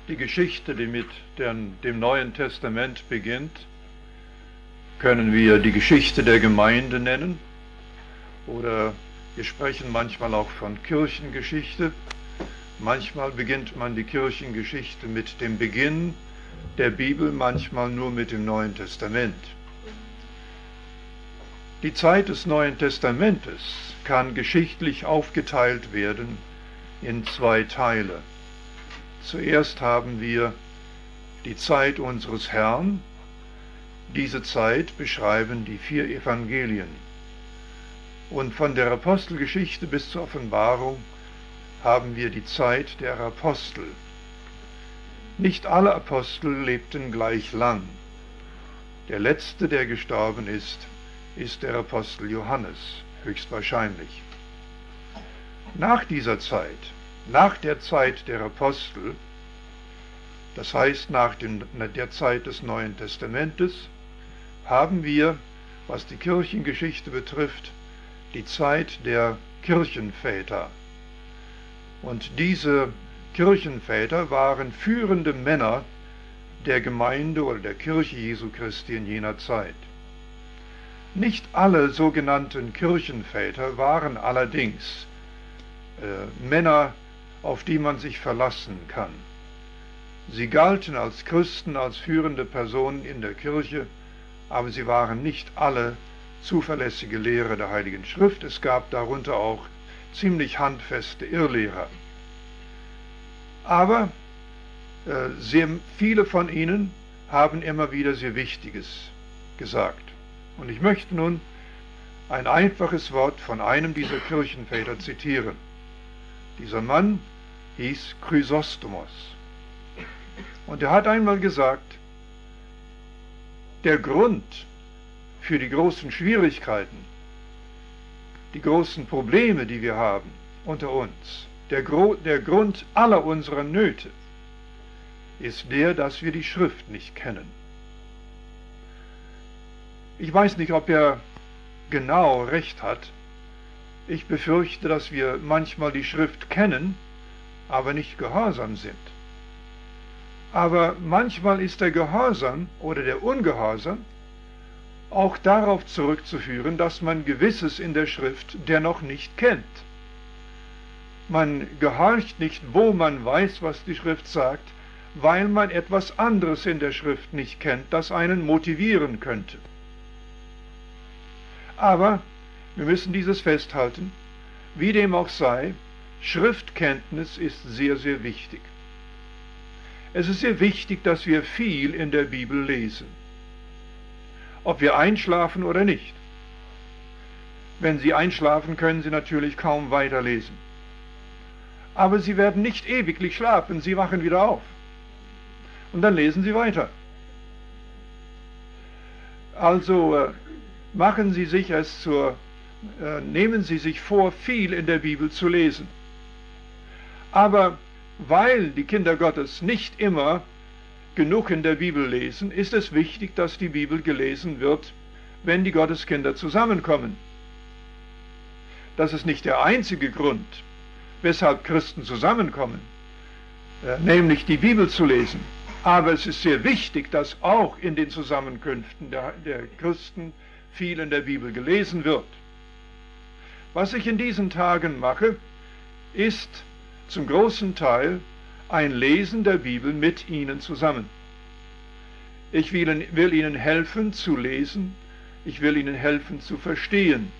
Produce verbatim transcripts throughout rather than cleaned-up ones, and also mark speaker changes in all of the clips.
Speaker 1: die Geschichte, die mit dem Neuen Testament beginnt, können wir die Geschichte der Gemeinde nennen, oder wir sprechen manchmal auch von Kirchengeschichte. Manchmal beginnt man die Kirchengeschichte mit dem Beginn der Bibel, manchmal nur mit dem Neuen Testament. Die Zeit des Neuen Testamentes kann geschichtlich aufgeteilt werden in zwei Teile. Zuerst haben wir die Zeit unseres Herrn. Diese Zeit beschreiben die vier Evangelien. Und von der Apostelgeschichte bis zur Offenbarung haben wir die Zeit der Apostel. Nicht alle Apostel lebten gleich lang. Der letzte, der gestorben ist, ist der Apostel Johannes, höchstwahrscheinlich. Nach dieser Zeit, nach der Zeit der Apostel, das heißt nach dem, der Zeit des Neuen Testamentes, haben wir, was die Kirchengeschichte betrifft, die Zeit der Kirchenväter. Und diese Kirchenväter waren führende Männer der Gemeinde oder der Kirche Jesu Christi in jener Zeit. Nicht alle sogenannten Kirchenväter waren allerdings äh, Männer, auf die man sich verlassen kann. Sie galten als Christen, als führende Personen in der Kirche, aber sie waren nicht alle zuverlässige Lehrer der Heiligen Schrift. Es gab darunter auch ziemlich handfeste Irrlehrer. Aber äh, sehr viele von ihnen haben immer wieder sehr Wichtiges gesagt. Und ich möchte nun ein einfaches Wort von einem dieser Kirchenväter zitieren. Dieser Mann hieß Chrysostomos. Und er hat einmal gesagt, der Grund für die großen Schwierigkeiten, die großen Probleme, die wir haben unter uns, der, Gro der Grund aller unserer Nöte, ist der, dass wir die Schrift nicht kennen. Ich weiß nicht, ob er genau recht hat. Ich befürchte, dass wir manchmal die Schrift kennen, aber nicht gehorsam sind. Aber manchmal ist der Gehorsam oder der Ungehorsam auch darauf zurückzuführen, dass man Gewisses in der Schrift dennoch nicht kennt. Man gehorcht nicht, wo man weiß, was die Schrift sagt, weil man etwas anderes in der Schrift nicht kennt, das einen motivieren könnte. Aber wir müssen dieses festhalten, wie dem auch sei, Schriftkenntnis ist sehr, sehr wichtig. Es ist sehr wichtig, dass wir viel in der Bibel lesen. Ob wir einschlafen oder nicht. Wenn Sie einschlafen, können Sie natürlich kaum weiterlesen. Aber Sie werden nicht ewiglich schlafen, Sie wachen wieder auf. Und dann lesen Sie weiter. Also äh, machen Sie sich es zur, äh, nehmen Sie sich vor, viel in der Bibel zu lesen. Aber weil die Kinder Gottes nicht immer genug in der Bibel lesen, ist es wichtig, dass die Bibel gelesen wird, wenn die Gotteskinder zusammenkommen. Das ist nicht der einzige Grund, weshalb Christen zusammenkommen, äh, nämlich die Bibel zu lesen. Aber es ist sehr wichtig, dass auch in den Zusammenkünften der, der Christen viel in der Bibel gelesen wird. Was ich in diesen Tagen mache, ist zum großen Teil ein Lesen der Bibel mit Ihnen zusammen. Ich will, will Ihnen helfen zu lesen, ich will Ihnen helfen zu verstehen.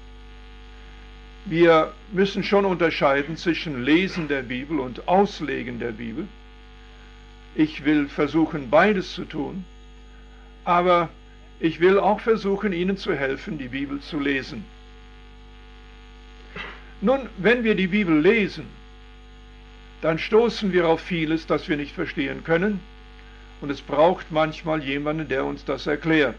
Speaker 1: Wir müssen schon unterscheiden zwischen Lesen der Bibel und Auslegen der Bibel. Ich will versuchen, beides zu tun, aber ich will auch versuchen, Ihnen zu helfen, die Bibel zu lesen. Nun, wenn wir die Bibel lesen, dann stoßen wir auf vieles, das wir nicht verstehen können, und es braucht manchmal jemanden, der uns das erklärt.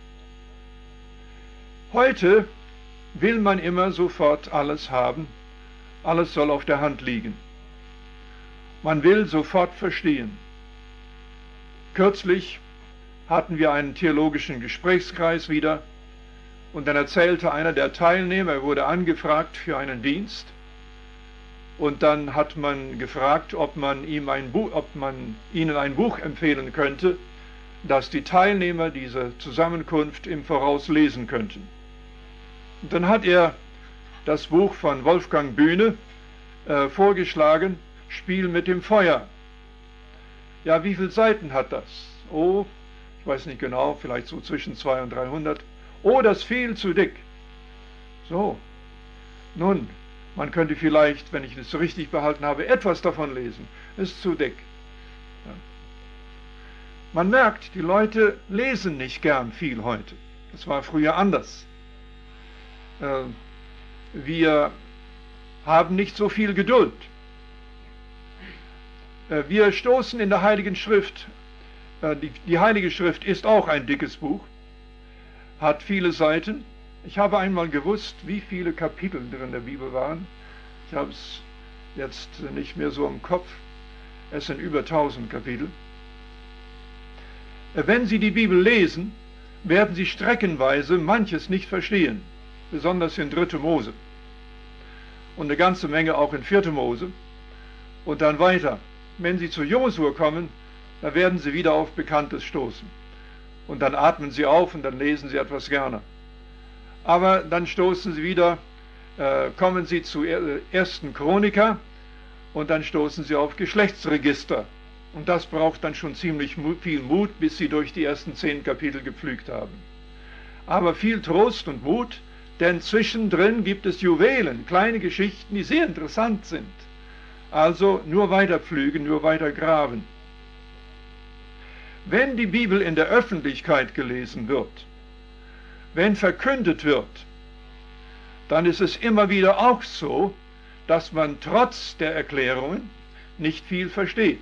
Speaker 1: Heute will man immer sofort alles haben, alles soll auf der Hand liegen. Man will sofort verstehen. Kürzlich hatten wir einen theologischen Gesprächskreis wieder, und dann erzählte einer der Teilnehmer, er wurde angefragt für einen Dienst, Und dann hat man gefragt, ob man, ihm ein Buch, ob man ihnen ein Buch empfehlen könnte, das die Teilnehmer dieser Zusammenkunft im Voraus lesen könnten. Und dann hat er das Buch von Wolfgang Bühne äh, vorgeschlagen, Spiel mit dem Feuer. Ja, wie viele Seiten hat das? Oh, ich weiß nicht genau, vielleicht so zwischen zweihundert und dreihundert. Oh, das ist viel zu dick. So, nun, man könnte vielleicht, wenn ich das so richtig behalten habe, etwas davon lesen. Es ist zu dick. Ja. Man merkt, die Leute lesen nicht gern viel heute. Das war früher anders. Äh, wir haben nicht so viel Geduld. Äh, wir stoßen in der Heiligen Schrift, äh, die, die Heilige Schrift ist auch ein dickes Buch, hat viele Seiten. Ich habe einmal gewusst, wie viele Kapitel drin der Bibel waren. Ich habe es jetzt nicht mehr so im Kopf. Es sind über tausend Kapitel. Wenn Sie die Bibel lesen, werden Sie streckenweise manches nicht verstehen, besonders in dritte Mose und eine ganze Menge auch in vierte Mose und dann weiter. Wenn Sie zu Josua kommen, da werden Sie wieder auf Bekanntes stoßen und dann atmen Sie auf und dann lesen Sie etwas gerne. Aber dann stoßen Sie wieder, äh, kommen Sie zu ersten Chroniker und dann stoßen Sie auf Geschlechtsregister. Und das braucht dann schon ziemlich viel Mut, bis Sie durch die ersten zehn Kapitel gepflügt haben. Aber viel Trost und Mut, denn zwischendrin gibt es Juwelen, kleine Geschichten, die sehr interessant sind. Also nur weiter pflügen, nur weiter graben. Wenn die Bibel in der Öffentlichkeit gelesen wird, wenn verkündet wird, dann ist es immer wieder auch so, dass man trotz der Erklärungen nicht viel versteht.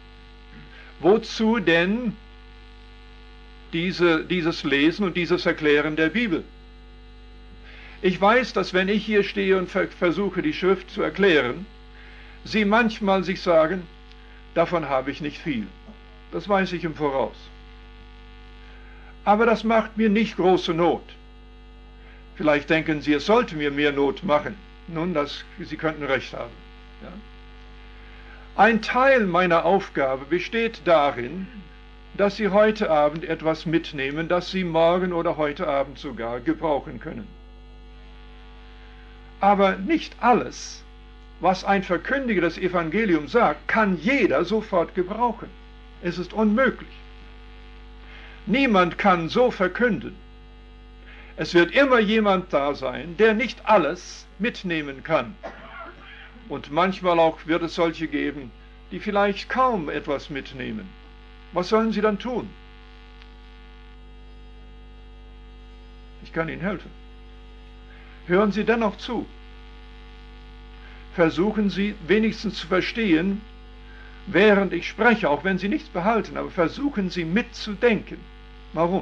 Speaker 1: Wozu denn diese, dieses Lesen und dieses Erklären der Bibel? Ich weiß, dass wenn ich hier stehe und ver versuche, die Schrift zu erklären, Sie manchmal sich sagen, davon habe ich nicht viel. Das weiß ich im Voraus. Aber das macht mir nicht große Not. Vielleicht denken Sie, es sollte mir mehr Not machen. Nun, das, Sie könnten recht haben. Ja? Ein Teil meiner Aufgabe besteht darin, dass Sie heute Abend etwas mitnehmen, das Sie morgen oder heute Abend sogar gebrauchen können. Aber nicht alles, was ein Verkündiger des Evangeliums sagt, kann jeder sofort gebrauchen. Es ist unmöglich. Niemand kann so verkünden. Es wird immer jemand da sein, der nicht alles mitnehmen kann. Und manchmal auch wird es solche geben, die vielleicht kaum etwas mitnehmen. Was sollen sie dann tun? Ich kann Ihnen helfen. Hören Sie dennoch zu. Versuchen Sie wenigstens zu verstehen, während ich spreche, auch wenn Sie nichts behalten, aber versuchen Sie mitzudenken. Warum?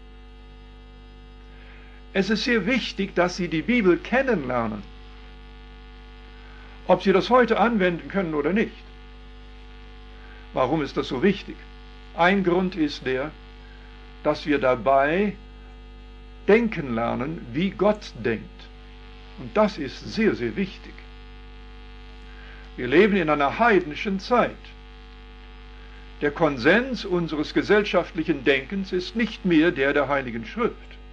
Speaker 1: Es ist sehr wichtig, dass Sie die Bibel kennenlernen. Ob Sie das heute anwenden können oder nicht. Warum ist das so wichtig? Ein Grund ist der, dass wir dabei denken lernen, wie Gott denkt. Und das ist sehr, sehr wichtig. Wir leben in einer heidnischen Zeit. Der Konsens unseres gesellschaftlichen Denkens ist nicht mehr der der Heiligen Schrift.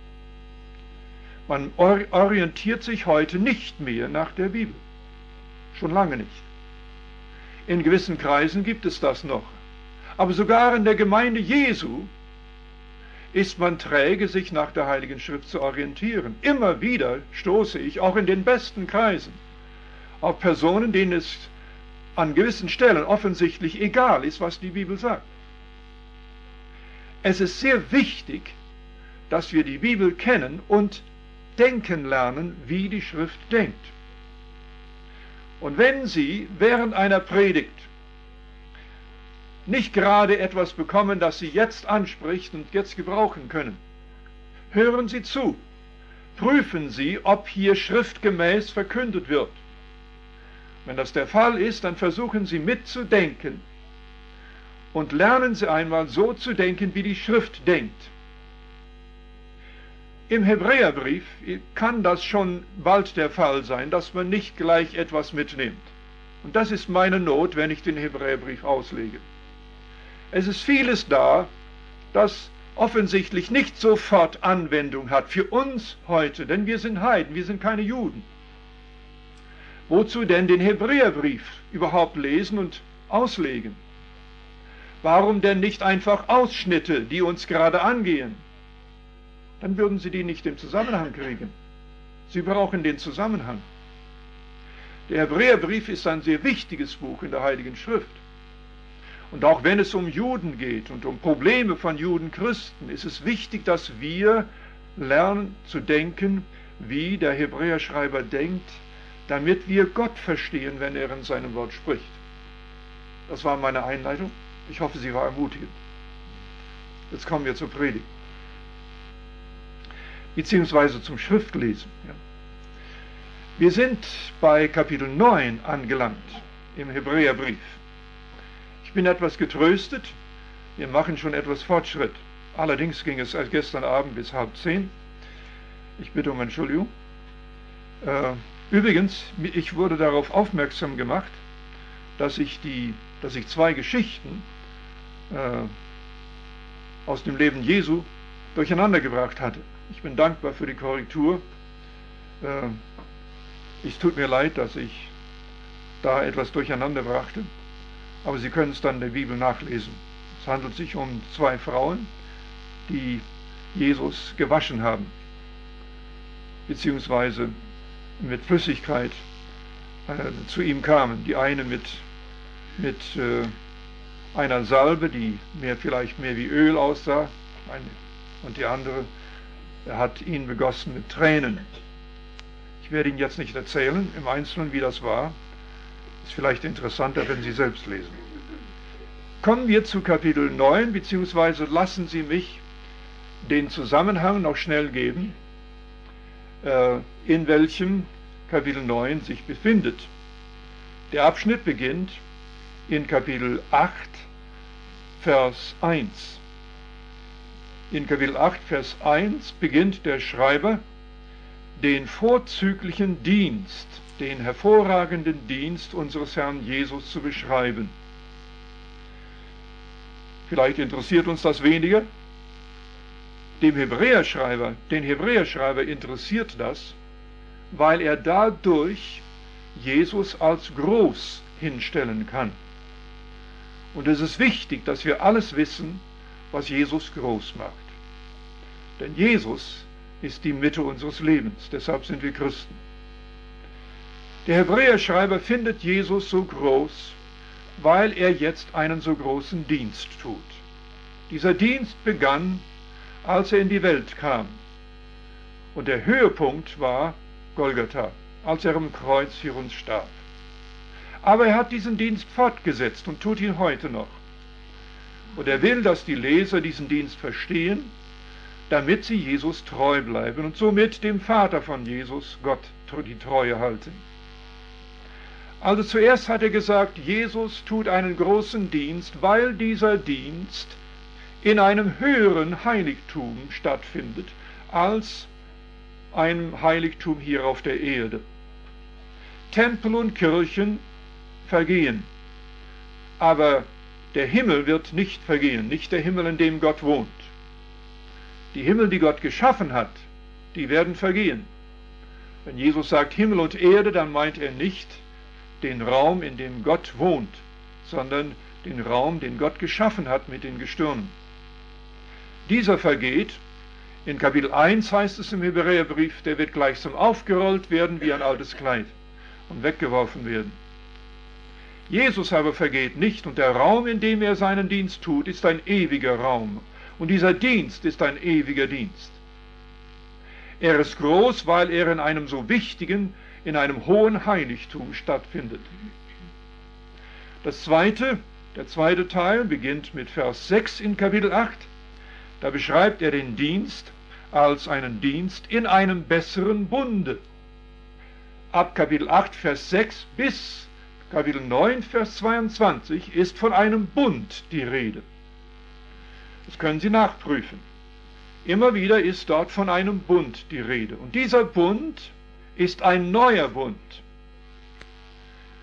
Speaker 1: Man orientiert sich heute nicht mehr nach der Bibel. Schon lange nicht. In gewissen Kreisen gibt es das noch. Aber sogar in der Gemeinde Jesu ist man träge, sich nach der Heiligen Schrift zu orientieren. Immer wieder stoße ich, auch in den besten Kreisen, auf Personen, denen es an gewissen Stellen offensichtlich egal ist, was die Bibel sagt. Es ist sehr wichtig, dass wir die Bibel kennen und denken lernen, wie die Schrift denkt. Und wenn Sie während einer Predigt nicht gerade etwas bekommen, das Sie jetzt anspricht und jetzt gebrauchen können, hören Sie zu. Prüfen Sie, ob hier schriftgemäß verkündet wird. Wenn das der Fall ist, dann versuchen Sie mitzudenken und lernen Sie einmal so zu denken, wie die Schrift denkt. Im Hebräerbrief kann das schon bald der Fall sein, dass man nicht gleich etwas mitnimmt. Und das ist meine Not, wenn ich den Hebräerbrief auslege. Es ist vieles da, das offensichtlich nicht sofort Anwendung hat für uns heute, denn wir sind Heiden, wir sind keine Juden. Wozu denn den Hebräerbrief überhaupt lesen und auslegen? Warum denn nicht einfach Ausschnitte, die uns gerade angehen? Dann würden Sie die nicht im Zusammenhang kriegen. Sie brauchen den Zusammenhang. Der Hebräerbrief ist ein sehr wichtiges Buch in der Heiligen Schrift. Und auch wenn es um Juden geht und um Probleme von Judenchristen, ist es wichtig, dass wir lernen zu denken, wie der Hebräerschreiber denkt, damit wir Gott verstehen, wenn er in seinem Wort spricht. Das war meine Einleitung. Ich hoffe, sie war ermutigend. Jetzt kommen wir zur Predigt. Beziehungsweise zum Schriftlesen. Ja. Wir sind bei Kapitel neun angelangt im Hebräerbrief. Ich bin etwas getröstet. Wir machen schon etwas Fortschritt. Allerdings ging es gestern Abend bis halb zehn. Ich bitte um Entschuldigung. Äh, übrigens, ich wurde darauf aufmerksam gemacht, dass ich, die, dass ich zwei Geschichten äh, aus dem Leben Jesu durcheinander gebracht hatte. Ich bin dankbar für die Korrektur. Äh, es tut mir leid, dass ich da etwas durcheinander brachte, aber Sie können es dann in der Bibel nachlesen. Es handelt sich um zwei Frauen, die Jesus gewaschen haben, beziehungsweise mit Flüssigkeit äh, zu ihm kamen. Die eine mit, mit äh, einer Salbe, die mehr, vielleicht mehr wie Öl aussah, eine, und die andere, er hat ihn begossen mit Tränen. Ich werde Ihnen jetzt nicht erzählen im Einzelnen, wie das war. Ist vielleicht interessanter, wenn Sie selbst lesen. Kommen wir zu Kapitel neun, beziehungsweise lassen Sie mich den Zusammenhang noch schnell geben, äh, in welchem Kapitel neun sich befindet. Der Abschnitt beginnt in Kapitel acht, Vers eins. In Kapitel acht, Vers eins beginnt der Schreiber den vorzüglichen Dienst, den hervorragenden Dienst unseres Herrn Jesus zu beschreiben. Vielleicht interessiert uns das weniger. Dem Hebräerschreiber, den Hebräerschreiber interessiert das, weil er dadurch Jesus als groß hinstellen kann. Und es ist wichtig, dass wir alles wissen, was Jesus groß macht. Denn Jesus ist die Mitte unseres Lebens, deshalb sind wir Christen. Der Hebräerschreiber findet Jesus so groß, weil er jetzt einen so großen Dienst tut. Dieser Dienst begann, als er in die Welt kam. Und der Höhepunkt war Golgatha, als er am Kreuz für uns starb. Aber er hat diesen Dienst fortgesetzt und tut ihn heute noch. Und er will, dass die Leser diesen Dienst verstehen, damit sie Jesus treu bleiben und somit dem Vater von Jesus, Gott, die Treue halten. Also zuerst hat er gesagt, Jesus tut einen großen Dienst, weil dieser Dienst in einem höheren Heiligtum stattfindet, als einem Heiligtum hier auf der Erde. Tempel und Kirchen vergehen, aber der Himmel wird nicht vergehen, nicht der Himmel, in dem Gott wohnt. Die Himmel, die Gott geschaffen hat, die werden vergehen. Wenn Jesus sagt Himmel und Erde, dann meint er nicht den Raum, in dem Gott wohnt, sondern den Raum, den Gott geschaffen hat mit den Gestirnen. Dieser vergeht. In Kapitel eins heißt es im Hebräerbrief, der wird gleichsam aufgerollt werden wie ein altes Kleid und weggeworfen werden. Jesus aber vergeht nicht, und der Raum, in dem er seinen Dienst tut, ist ein ewiger Raum. Und dieser Dienst ist ein ewiger Dienst. Er ist groß, weil er in einem so wichtigen, in einem hohen Heiligtum stattfindet. Das zweite, der zweite Teil beginnt mit Vers sechs in Kapitel acht. Da beschreibt er den Dienst als einen Dienst in einem besseren Bunde. Ab Kapitel acht, Vers sechs bis Kapitel neun, Vers zweiundzwanzig ist von einem Bund die Rede. Das können Sie nachprüfen. Immer wieder ist dort von einem Bund die Rede. Und dieser Bund ist ein neuer Bund.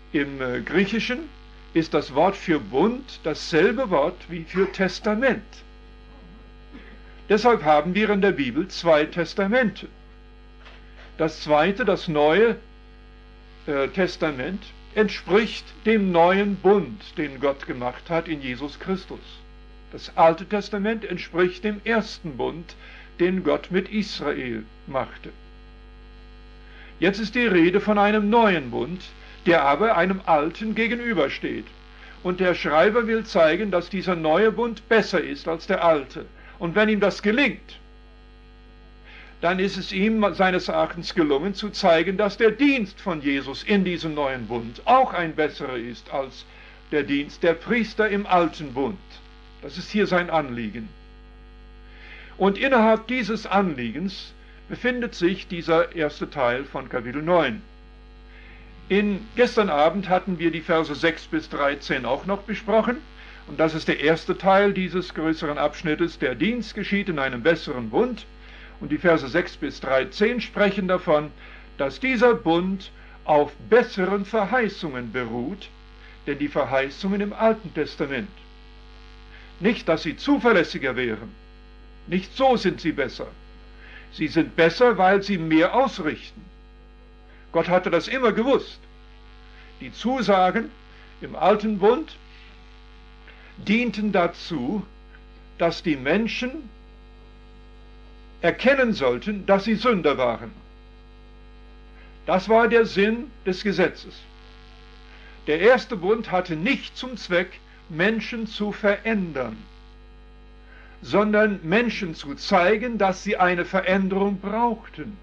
Speaker 1: Im äh, Griechischen ist das Wort für Bund dasselbe Wort wie für Testament. Deshalb haben wir in der Bibel zwei Testamente. Das zweite, das Neue äh, Testament, entspricht dem neuen Bund, den Gott gemacht hat in Jesus Christus. Das Alte Testament entspricht dem ersten Bund, den Gott mit Israel machte. Jetzt ist die Rede von einem neuen Bund, der aber einem alten gegenübersteht. Und der Schreiber will zeigen, dass dieser neue Bund besser ist als der alte. Und wenn ihm das gelingt, dann ist es ihm seines Erachtens gelungen zu zeigen, dass der Dienst von Jesus in diesem neuen Bund auch ein besserer ist als der Dienst der Priester im alten Bund. Das ist hier sein Anliegen. Und innerhalb dieses Anliegens befindet sich dieser erste Teil von Kapitel neun. In, gestern Abend hatten wir die Verse sechs bis dreizehn auch noch besprochen. Und das ist der erste Teil dieses größeren Abschnittes. Der Dienst geschieht in einem besseren Bund. Und die Verse sechs bis dreizehn sprechen davon, dass dieser Bund auf besseren Verheißungen beruht, denn die Verheißungen im Alten Testament. Nicht, dass sie zuverlässiger wären. Nicht so sind sie besser. Sie sind besser, weil sie mehr ausrichten. Gott hatte das immer gewusst. Die Zusagen im Alten Bund dienten dazu, dass die Menschen erkennen sollten, dass sie Sünder waren. Das war der Sinn des Gesetzes. Der erste Bund hatte nicht zum Zweck, Menschen zu verändern, sondern Menschen zu zeigen, dass sie eine Veränderung brauchten.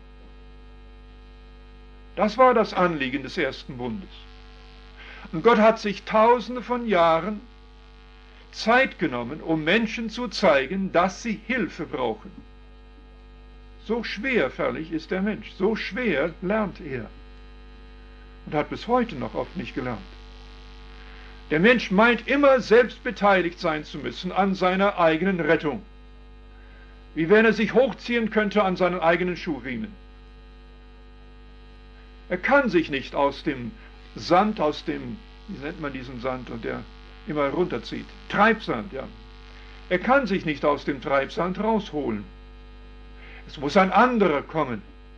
Speaker 1: Das war das Anliegen des ersten Bundes. Und Gott hat sich tausende von Jahren Zeit genommen, um Menschen zu zeigen, dass sie Hilfe brauchen. So schwerfällig ist der Mensch, so schwer lernt er und hat bis heute noch oft nicht gelernt. Der Mensch meint immer, selbst beteiligt sein zu müssen an seiner eigenen Rettung, wie wenn er sich hochziehen könnte an seinen eigenen Schuhriemen. Er kann sich nicht aus dem Sand, aus dem, wie nennt man diesen Sand, und der immer runterzieht, Treibsand, ja. Er kann sich nicht aus dem Treibsand rausholen. Es muss ein anderer kommen.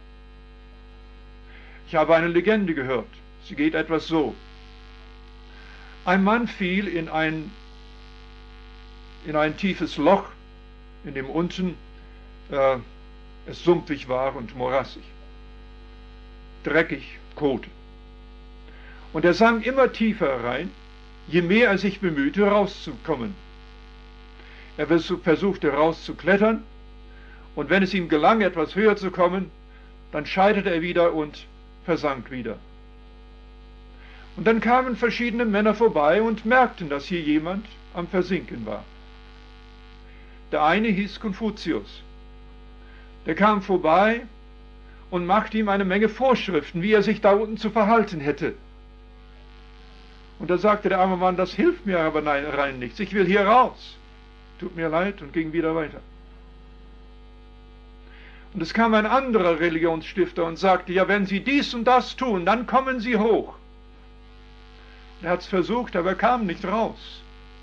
Speaker 1: Ich habe eine Legende gehört. Sie geht etwas so. Ein Mann fiel in ein, in ein tiefes Loch, in dem unten äh, es sumpfig war und morassig, dreckig, kot. Und er sank immer tiefer rein, je mehr er sich bemühte, rauszukommen. Er versuchte rauszuklettern, und wenn es ihm gelang, etwas höher zu kommen, dann scheiterte er wieder und versank wieder. Und dann kamen verschiedene Männer vorbei und merkten, dass hier jemand am Versinken war. Der eine hieß Konfuzius. Der kam vorbei und machte ihm eine Menge Vorschriften, wie er sich da unten zu verhalten hätte. Und da sagte der arme Mann, das hilft mir aber rein nichts, ich will hier raus. Tut mir leid, und ging wieder weiter. Und es kam ein anderer Religionsstifter und sagte, ja, wenn Sie dies und das tun, dann kommen Sie hoch. Er hat es versucht, aber er kam nicht raus.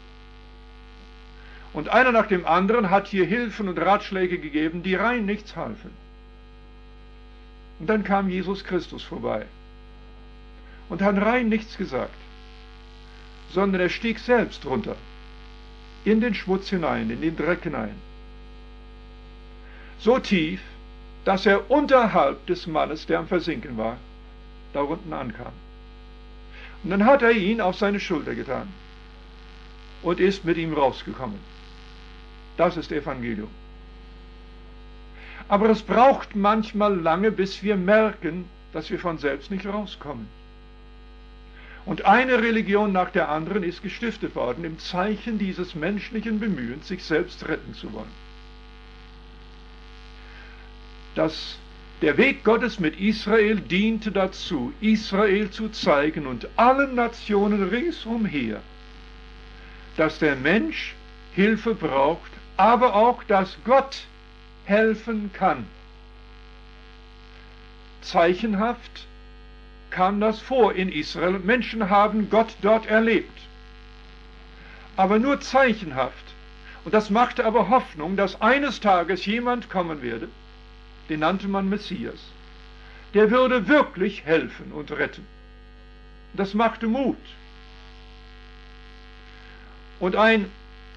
Speaker 1: Und einer nach dem anderen hat hier Hilfen und Ratschläge gegeben, die rein nichts halfen. Und dann kam Jesus Christus vorbei und hat rein nichts gesagt, sondern er stieg selbst runter, in den Schmutz hinein, in den Dreck hinein. So tief, dass er unterhalb des Mannes, der am Versinken war, da unten ankam. Und dann hat er ihn auf seine Schulter getan und ist mit ihm rausgekommen. Das ist Evangelium. Aber es braucht manchmal lange, bis wir merken, dass wir von selbst nicht rauskommen. Und eine Religion nach der anderen ist gestiftet worden im Zeichen dieses menschlichen Bemühens, sich selbst retten zu wollen. Das, der Weg Gottes mit Israel diente dazu, Israel zu zeigen und allen Nationen ringsumher, dass der Mensch Hilfe braucht, aber auch, dass Gott helfen kann. Zeichenhaft kam das vor in Israel und Menschen haben Gott dort erlebt. Aber nur zeichenhaft. Und das machte aber Hoffnung, dass eines Tages jemand kommen werde, den nannte man Messias, der würde wirklich helfen und retten. Das machte Mut. Und ein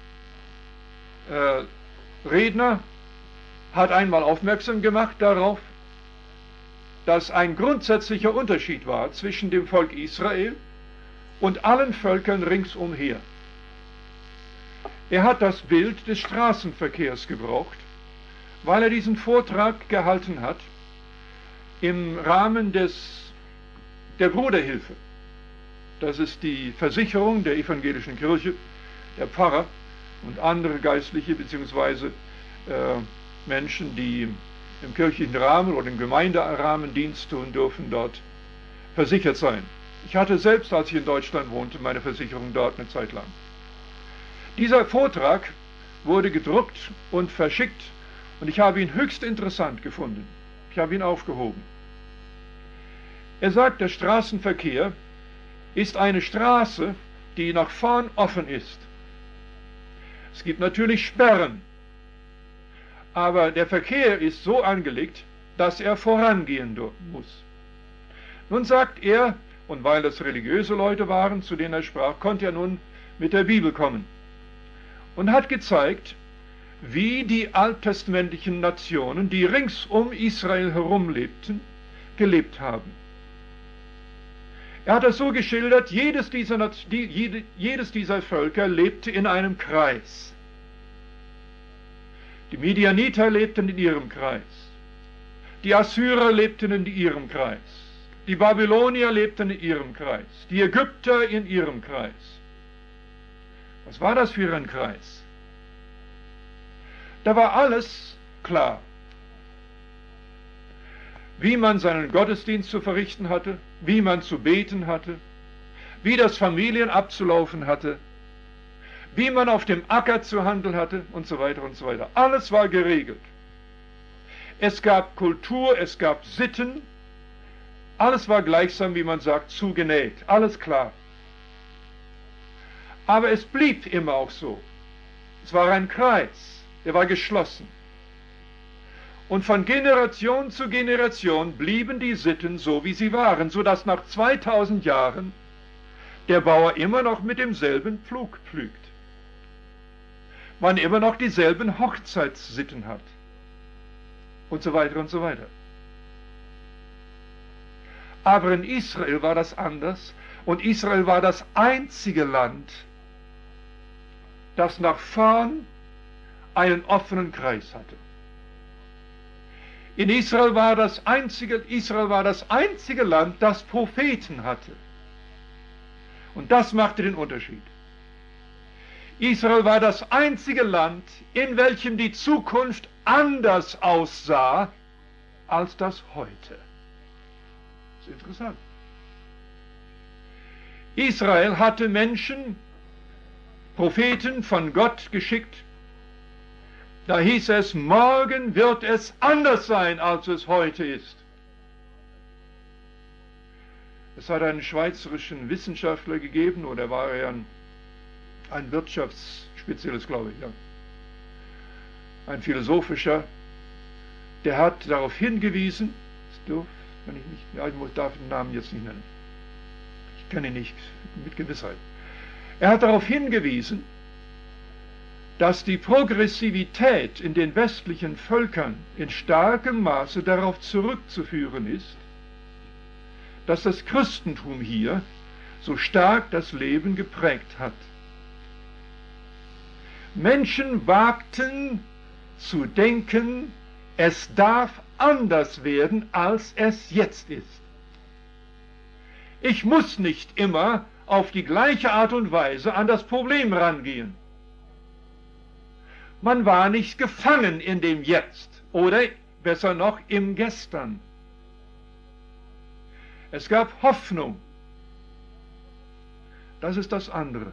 Speaker 1: äh, Redner hat einmal aufmerksam gemacht darauf, dass ein grundsätzlicher Unterschied war zwischen dem Volk Israel und allen Völkern ringsumher. Er hat das Bild des Straßenverkehrs gebraucht, weil er diesen Vortrag gehalten hat im Rahmen des, der Bruderhilfe. Das ist die Versicherung der evangelischen Kirche, der Pfarrer und andere Geistliche bzw. Äh, Menschen, die im kirchlichen Rahmen oder im Gemeinderahmen Dienst tun dürfen, dort versichert sein. Ich hatte selbst, als ich in Deutschland wohnte, meine Versicherung dort eine Zeit lang. Dieser Vortrag wurde gedruckt und verschickt und ich habe ihn höchst interessant gefunden. Ich habe ihn aufgehoben. Er sagt, der Straßenverkehr ist eine Straße, die nach vorn offen ist. Es gibt natürlich Sperren, aber der Verkehr ist so angelegt, dass er vorangehen muss. Nun sagt er, und weil das religiöse Leute waren, zu denen er sprach, konnte er nun mit der Bibel kommen und hat gezeigt, wie die alttestamentlichen Nationen, die rings um Israel herum lebten, gelebt haben. Er hat das so geschildert, jedes dieser, die, jedes dieser Völker lebte in einem Kreis. Die Midianiter lebten in ihrem Kreis, die Assyrer lebten in ihrem Kreis, die Babylonier lebten in ihrem Kreis, die Ägypter in ihrem Kreis. Was war das für ein Kreis? Da war alles klar. Wie man seinen Gottesdienst zu verrichten hatte, wie man zu beten hatte, wie das Familien abzulaufen hatte, wie man auf dem Acker zu handeln hatte und so weiter und so weiter. Alles war geregelt. Es gab Kultur, es gab Sitten, alles war gleichsam, wie man sagt, zugenäht, alles klar. Aber es blieb immer auch so. Es war ein Kreis, der war geschlossen. Und von Generation zu Generation blieben die Sitten so, wie sie waren, sodass nach zweitausend Jahren der Bauer immer noch mit demselben Pflug pflügt. Man immer noch dieselben Hochzeitssitten hat. Und so weiter und so weiter. Aber in Israel war das anders. Und Israel war das einzige Land, das nach vorn einen offenen Kreis hatte. In Israel war das einzige, Israel war das einzige Land, das Propheten hatte. Und das machte den Unterschied. Israel war das einzige Land, in welchem die Zukunft anders aussah als das heute. Das ist interessant. Israel hatte Menschen, Propheten von Gott geschickt. Da hieß es, morgen wird es anders sein, als es heute ist. Es hat einen schweizerischen Wissenschaftler gegeben, oder war er ein, ein Wirtschaftsspezialist, glaube ich, ja. Ein philosophischer, der hat darauf hingewiesen, ist doof, wenn ich nicht, ja, ich darf den Namen jetzt nicht nennen. Ich kenne ihn nicht mit Gewissheit. Er hat darauf hingewiesen, dass die Progressivität in den westlichen Völkern in starkem Maße darauf zurückzuführen ist, dass das Christentum hier so stark das Leben geprägt hat. Menschen wagten zu denken, es darf anders werden, als es jetzt ist. Ich muss nicht immer auf die gleiche Art und Weise an das Problem rangehen. Man war nicht gefangen in dem Jetzt oder besser noch im Gestern. Es gab Hoffnung. Das ist das andere.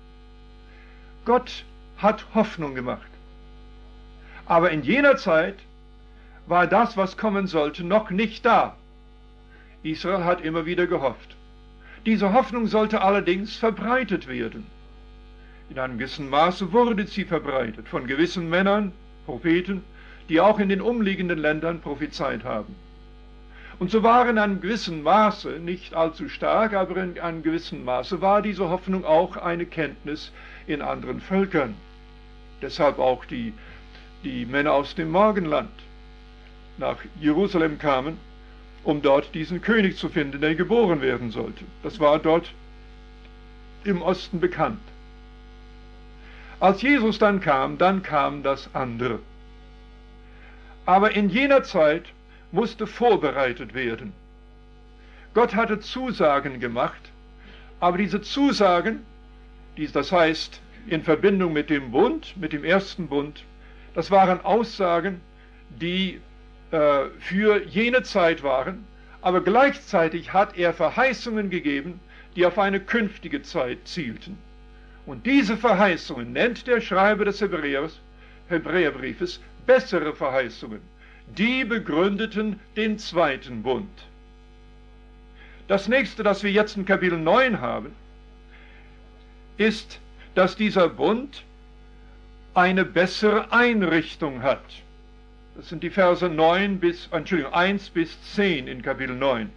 Speaker 1: Gott hat Hoffnung gemacht. Aber in jener Zeit war das, was kommen sollte, noch nicht da. Israel hat immer wieder gehofft. Diese Hoffnung sollte allerdings verbreitet werden. In einem gewissen Maße wurde sie verbreitet von gewissen Männern, Propheten, die auch in den umliegenden Ländern prophezeit haben. Und so war in einem gewissen Maße, nicht allzu stark, aber in einem gewissen Maße war diese Hoffnung auch eine Kenntnis in anderen Völkern. Deshalb auch die, die Männer aus dem Morgenland nach Jerusalem kamen, um dort diesen König zu finden, der geboren werden sollte. Das war dort im Osten bekannt. Als Jesus dann kam, dann kam das andere. Aber in jener Zeit musste vorbereitet werden. Gott hatte Zusagen gemacht, aber diese Zusagen, das heißt in Verbindung mit dem Bund, mit dem ersten Bund, das waren Aussagen, die äh, für jene Zeit waren, aber gleichzeitig hat er Verheißungen gegeben, die auf eine künftige Zeit zielten. Und diese Verheißungen nennt der Schreiber des Hebräers, Hebräerbriefes bessere Verheißungen. Die begründeten den zweiten Bund. Das nächste, das wir jetzt in Kapitel neun haben, ist, dass dieser Bund eine bessere Einrichtung hat. Das sind die Verse neun bis, Entschuldigung, eins bis zehn in Kapitel neun.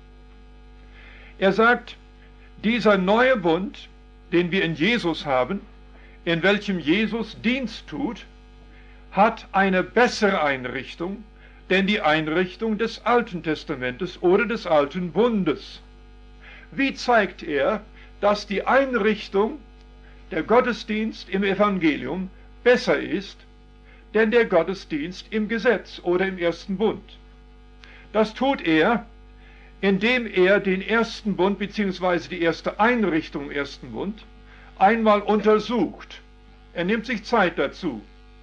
Speaker 1: Er sagt, dieser neue Bund, den wir in Jesus haben, in welchem Jesus Dienst tut, hat eine bessere Einrichtung, denn die Einrichtung des Alten Testamentes oder des Alten Bundes. Wie zeigt er, dass die Einrichtung, der Gottesdienst im Evangelium, besser ist, denn der Gottesdienst im Gesetz oder im ersten Bund? Das tut er, indem er den ersten Bund bzw. die erste Einrichtung im ersten Bund einmal untersucht. Er nimmt sich Zeit dazu.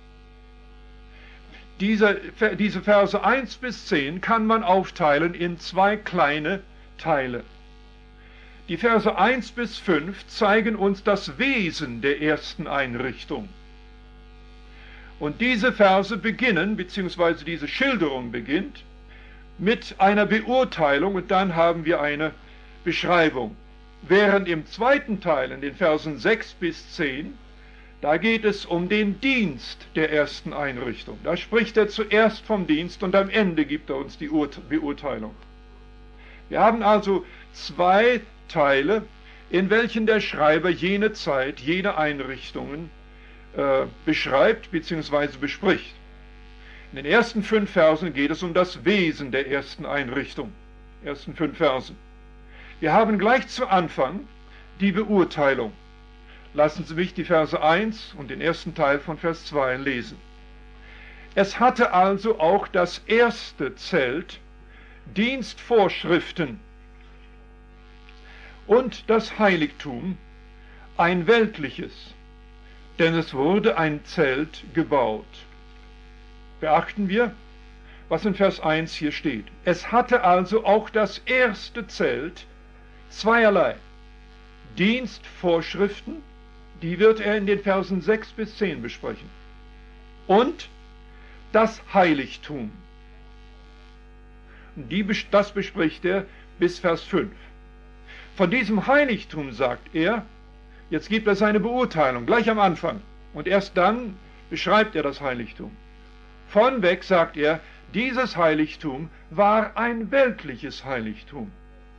Speaker 1: Diese, diese Verse eins bis zehn kann man aufteilen in zwei kleine Teile. Die Verse eins bis fünf zeigen uns das Wesen der ersten Einrichtung. Und diese Verse beginnen, beziehungsweise diese Schilderung beginnt, mit einer Beurteilung und dann haben wir eine Beschreibung. Während im zweiten Teil, in den Versen sechs bis zehn, da geht es um den Dienst der ersten Einrichtung. Da spricht er zuerst vom Dienst und am Ende gibt er uns die Beurteilung. Wir haben also zwei Teile, in welchen der Schreiber jene Zeit, jene Einrichtungen äh, beschreibt bzw. bespricht. In den ersten fünf Versen geht es um das Wesen der ersten Einrichtung. Ersten fünf Versen. Wir haben gleich zu Anfang die Beurteilung. Lassen Sie mich die Verse eins und den ersten Teil von Vers zwei lesen. Es hatte also auch das erste Zelt Dienstvorschriften und das Heiligtum ein weltliches, denn es wurde ein Zelt gebaut. Beachten wir, was in Vers eins hier steht. Es hatte also auch das erste Zelt zweierlei Dienstvorschriften, die wird er in den Versen sechs bis zehn besprechen, und das Heiligtum. Die, das bespricht er bis Vers fünf. Von diesem Heiligtum sagt er, jetzt gibt er seine Beurteilung, gleich am Anfang, und erst dann beschreibt er das Heiligtum. Vonweg sagt er, dieses Heiligtum war ein weltliches Heiligtum.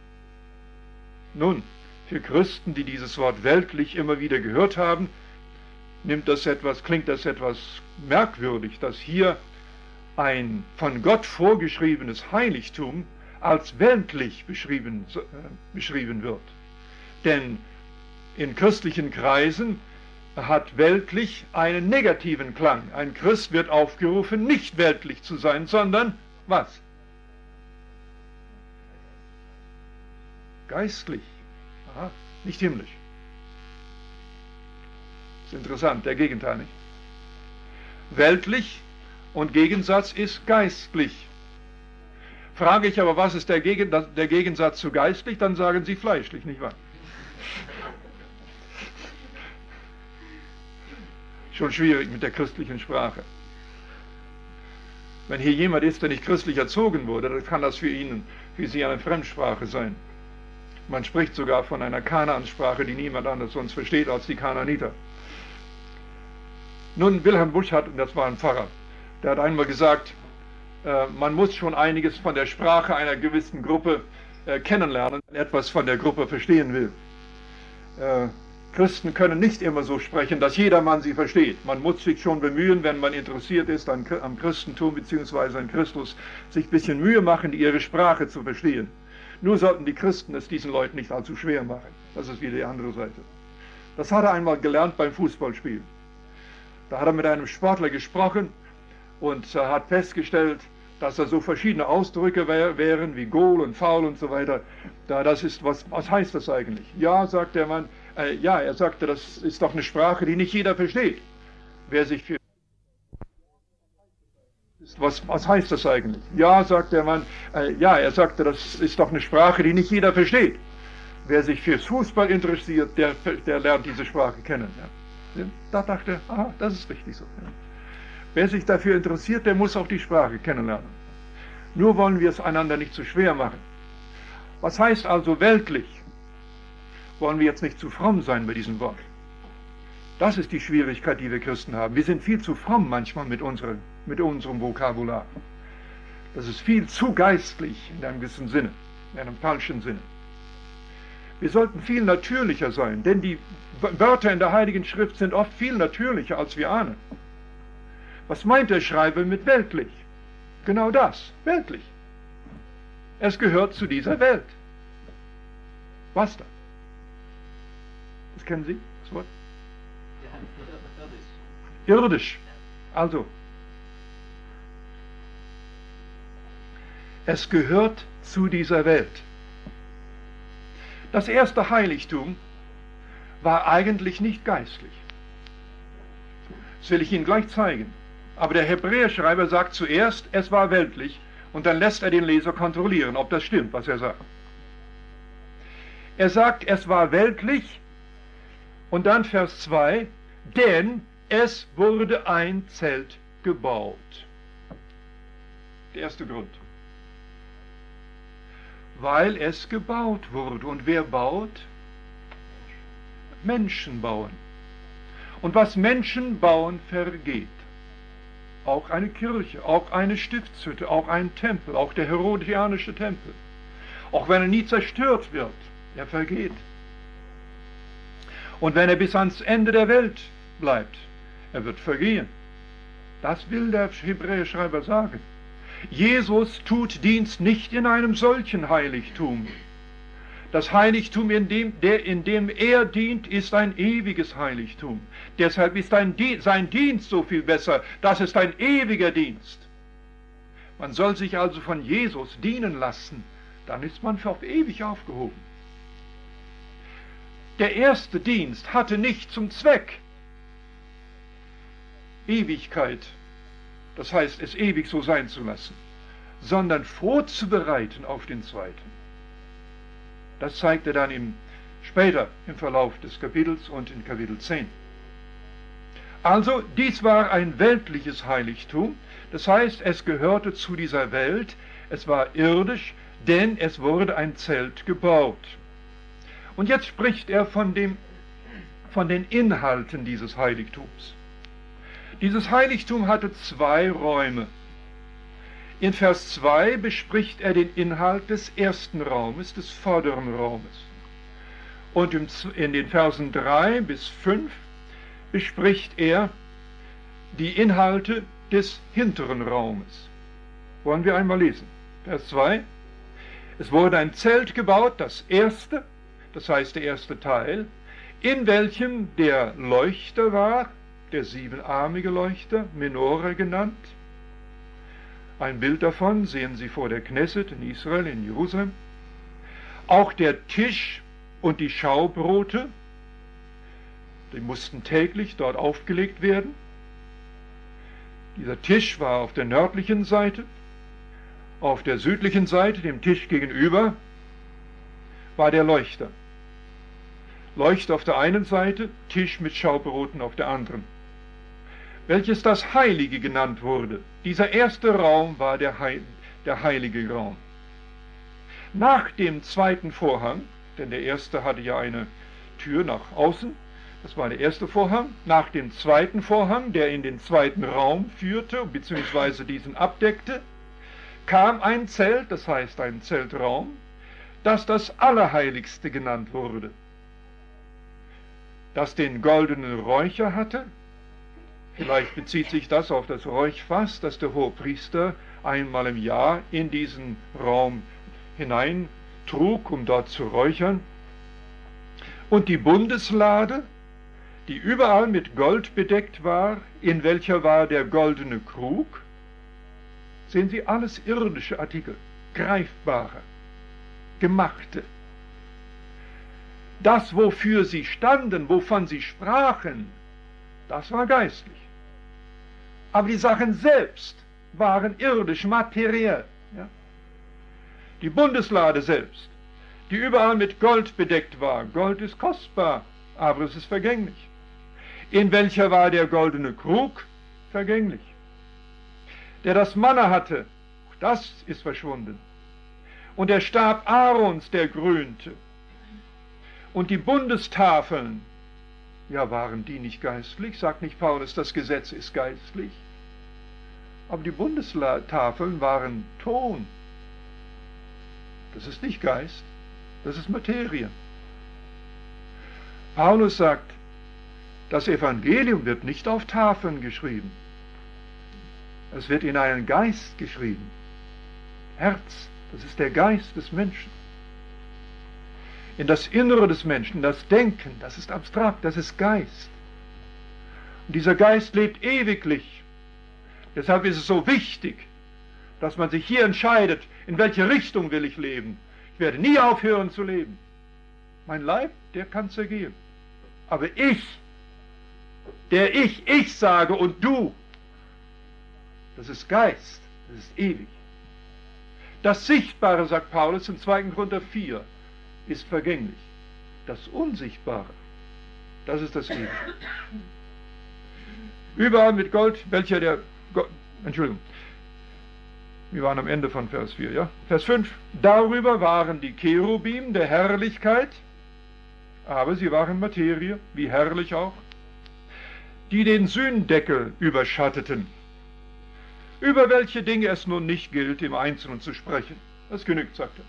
Speaker 1: Nun, für Christen, die dieses Wort weltlich immer wieder gehört haben, nimmt das etwas, klingt das etwas merkwürdig, dass hier ein von Gott vorgeschriebenes Heiligtum als weltlich beschrieben, äh, beschrieben wird. Denn in christlichen Kreisen hat weltlich einen negativen Klang. Ein Christ wird aufgerufen, nicht weltlich zu sein, sondern was? Geistlich. Aha, nicht himmlisch. Das ist interessant, der Gegenteil nicht. Weltlich und Gegensatz ist geistlich. Frage ich aber, was ist der, Gegen, der Gegensatz zu geistlich, dann sagen Sie fleischlich, nicht wahr? Schon schwierig mit der christlichen Sprache. Wenn hier jemand ist, der nicht christlich erzogen wurde, dann kann das für ihn, für sie eine Fremdsprache sein. Man spricht sogar von einer Kanaansprache, die niemand anders sonst versteht als die Kanaaniter. Nun, Wilhelm Busch hat, und das war ein Pfarrer, der hat einmal gesagt, äh, man muss schon einiges von der Sprache einer gewissen Gruppe äh, kennenlernen, wenn man etwas von der Gruppe verstehen will. Äh, Christen können nicht immer so sprechen, dass jedermann sie versteht. Man muss sich schon bemühen, wenn man interessiert ist an, am Christentum bzw. an Christus, sich ein bisschen Mühe machen, ihre Sprache zu verstehen. Nur sollten die Christen es diesen Leuten nicht allzu schwer machen. Das ist wieder die andere Seite. Das hat er einmal gelernt beim Fußballspielen. Da hat er mit einem Sportler gesprochen und er hat festgestellt, dass da so verschiedene Ausdrücke wär, wären, wie Goal und Foul und so weiter. Da, das ist, was, was heißt das eigentlich? Ja, sagt der Mann, äh, ja, er sagte, das ist doch eine Sprache, die nicht jeder versteht. Wer sich für Was, was heißt das eigentlich? Ja, sagt der Mann, äh, ja, er sagte, das ist doch eine Sprache, die nicht jeder versteht. Wer sich fürs Fußball interessiert, der, der lernt diese Sprache kennen. Ja. Da dachte er, aha, das ist richtig so. Ja. Wer sich dafür interessiert, der muss auch die Sprache kennenlernen. Nur wollen wir es einander nicht zu schwer machen. Was heißt also weltlich? Wollen wir jetzt nicht zu fromm sein bei diesem Wort? Das ist die Schwierigkeit, die wir Christen haben. Wir sind viel zu fromm manchmal mit, unseren, mit unserem Vokabular. Das ist viel zu geistlich in einem gewissen Sinne, in einem falschen Sinne. Wir sollten viel natürlicher sein, denn die Wörter in der Heiligen Schrift sind oft viel natürlicher, als wir ahnen. Was meint der Schreiber mit weltlich? Genau das, weltlich. Es gehört zu dieser Welt. Was da? Das kennen Sie, das Wort? Irdisch. Also, es gehört zu dieser Welt. Das erste Heiligtum war eigentlich nicht geistlich. Das will ich Ihnen gleich zeigen. Aber der Hebräerschreiber sagt zuerst, es war weltlich, und dann lässt er den Leser kontrollieren, ob das stimmt, was er sagt. Er sagt, es war weltlich, und dann Vers zwei, denn es wurde ein Zelt gebaut. Der erste Grund. Weil es gebaut wurde. Und wer baut? Menschen bauen. Und was Menschen bauen, vergeht. Auch eine Kirche, auch eine Stiftshütte, auch ein Tempel, auch der herodianische Tempel. Auch wenn er nie zerstört wird, er vergeht. Und wenn er bis ans Ende der Welt bleibt, er wird vergehen. Das will der Hebräerschreiber sagen. Jesus tut Dienst nicht in einem solchen Heiligtum. Das Heiligtum, in dem, der, in dem er dient, ist ein ewiges Heiligtum. Deshalb ist ein, sein Dienst so viel besser. Das ist ein ewiger Dienst. Man soll sich also von Jesus dienen lassen. Dann ist man auf ewig aufgehoben. Der erste Dienst hatte nicht zum Zweck Ewigkeit, das heißt, es ewig so sein zu lassen, sondern vorzubereiten auf den zweiten. Das zeigt er dann im, später im Verlauf des Kapitels und in Kapitel zehn. Also, dies war ein weltliches Heiligtum, das heißt, es gehörte zu dieser Welt, es war irdisch, denn es wurde ein Zelt gebaut. Und jetzt spricht er von, dem, von den Inhalten dieses Heiligtums. Dieses Heiligtum hatte zwei Räume. In Vers zwei bespricht er den Inhalt des ersten Raumes, des vorderen Raumes. Und in den Versen drei bis fünf bespricht er die Inhalte des hinteren Raumes. Wollen wir einmal lesen. Vers zwei. Es wurde ein Zelt gebaut, das erste, das heißt der erste Teil, in welchem der Leuchter war, der siebenarmige Leuchter, Menore genannt. Ein Bild davon sehen Sie vor der Knesset in Israel, in Jerusalem. Auch der Tisch und die Schaubrote, die mussten täglich dort aufgelegt werden. Dieser Tisch war auf der nördlichen Seite. Auf der südlichen Seite, dem Tisch gegenüber, war der Leuchter. Leuchter auf der einen Seite, Tisch mit Schaubroten auf der anderen. welches das Heilige genannt wurde. Dieser erste Raum war der, Heil, der heilige Raum. Nach dem zweiten Vorhang, denn der erste hatte ja eine Tür nach außen, das war der erste Vorhang, nach dem zweiten Vorhang, der in den zweiten Raum führte, beziehungsweise diesen abdeckte, kam ein Zelt, das heißt ein Zeltraum, das das Allerheiligste genannt wurde, das den goldenen Räucher hatte. Vielleicht bezieht sich das auf das Räuchfass, das der Hohepriester einmal im Jahr in diesen Raum hineintrug, um dort zu räuchern. Und die Bundeslade, die überall mit Gold bedeckt war, in welcher war der goldene Krug. Sehen Sie, alles irdische Artikel, greifbare, gemachte. Das, wofür sie standen, wovon sie sprachen, das war geistlich. Aber die Sachen selbst waren irdisch, materiell. Ja? Die Bundeslade selbst, die überall mit Gold bedeckt war. Gold ist kostbar, aber es ist vergänglich. In welcher war der goldene Krug? Vergänglich. Der das Manna hatte, das ist verschwunden. Und der Stab Aarons, der grünte. Und die Bundestafeln, ja, waren die nicht geistlich? Sagt nicht Paulus, das Gesetz ist geistlich? Aber die Bundestafeln waren Ton. Das ist nicht Geist, das ist Materie. Paulus sagt, das Evangelium wird nicht auf Tafeln geschrieben. Es wird in einen Geist geschrieben. Herz, das ist der Geist des Menschen. In das Innere des Menschen, das Denken, das ist abstrakt, das ist Geist. Und dieser Geist lebt ewiglich. Deshalb ist es so wichtig, dass man sich hier entscheidet, in welche Richtung will ich leben. Ich werde nie aufhören zu leben. Mein Leib, der kann zergehen. Aber ich, der ich, ich sage und du, das ist Geist, das ist ewig. Das Sichtbare, sagt Paulus in zweiten Korinther vier, ist vergänglich. Das Unsichtbare, das ist das Ewige. Überall mit Gold, welcher der... Go Entschuldigung, wir waren am Ende von Vers vier, ja? Vers fünf. Darüber waren die Cherubim der Herrlichkeit, aber sie waren Materie, wie herrlich auch, die den Sühndeckel überschatteten, über welche Dinge es nun nicht gilt, im Einzelnen zu sprechen. Das genügt, sagt er.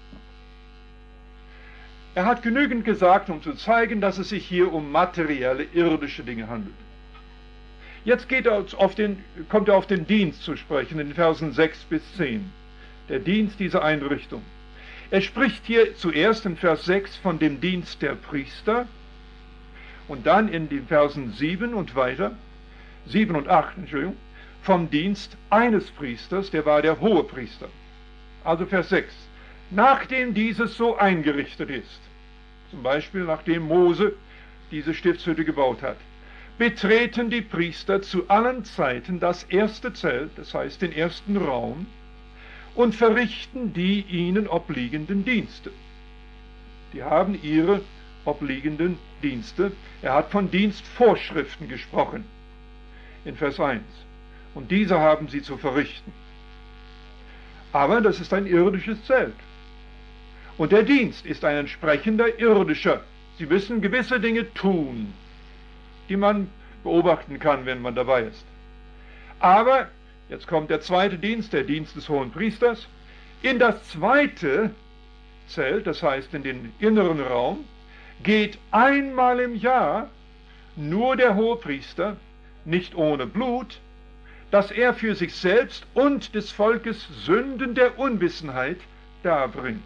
Speaker 1: Er hat genügend gesagt, um zu zeigen, dass es sich hier um materielle, irdische Dinge handelt. Jetzt geht er auf den, kommt er auf den Dienst zu sprechen, in den Versen sechs bis zehn. Der Dienst dieser Einrichtung. Er spricht hier zuerst in Vers sechs von dem Dienst der Priester und dann in den Versen sieben und weiter, sieben und acht, Entschuldigung, vom Dienst eines Priesters, der war der Hohepriester. Also Vers sechs. Nachdem dieses so eingerichtet ist, zum Beispiel nachdem Mose diese Stiftshütte gebaut hat, betreten die Priester zu allen Zeiten das erste Zelt, das heißt den ersten Raum, und verrichten die ihnen obliegenden Dienste. Die haben ihre obliegenden Dienste. Er hat von Dienstvorschriften gesprochen in Vers eins. Und diese haben sie zu verrichten. Aber das ist ein irdisches Zelt. Und der Dienst ist ein entsprechender irdischer. Sie müssen gewisse Dinge tun, die man beobachten kann, wenn man dabei ist. Aber, jetzt kommt der zweite Dienst, der Dienst des Hohenpriesters. In das zweite Zelt, das heißt in den inneren Raum, geht einmal im Jahr nur der Hohepriester, nicht ohne Blut, dass er für sich selbst und des Volkes Sünden der Unwissenheit darbringt.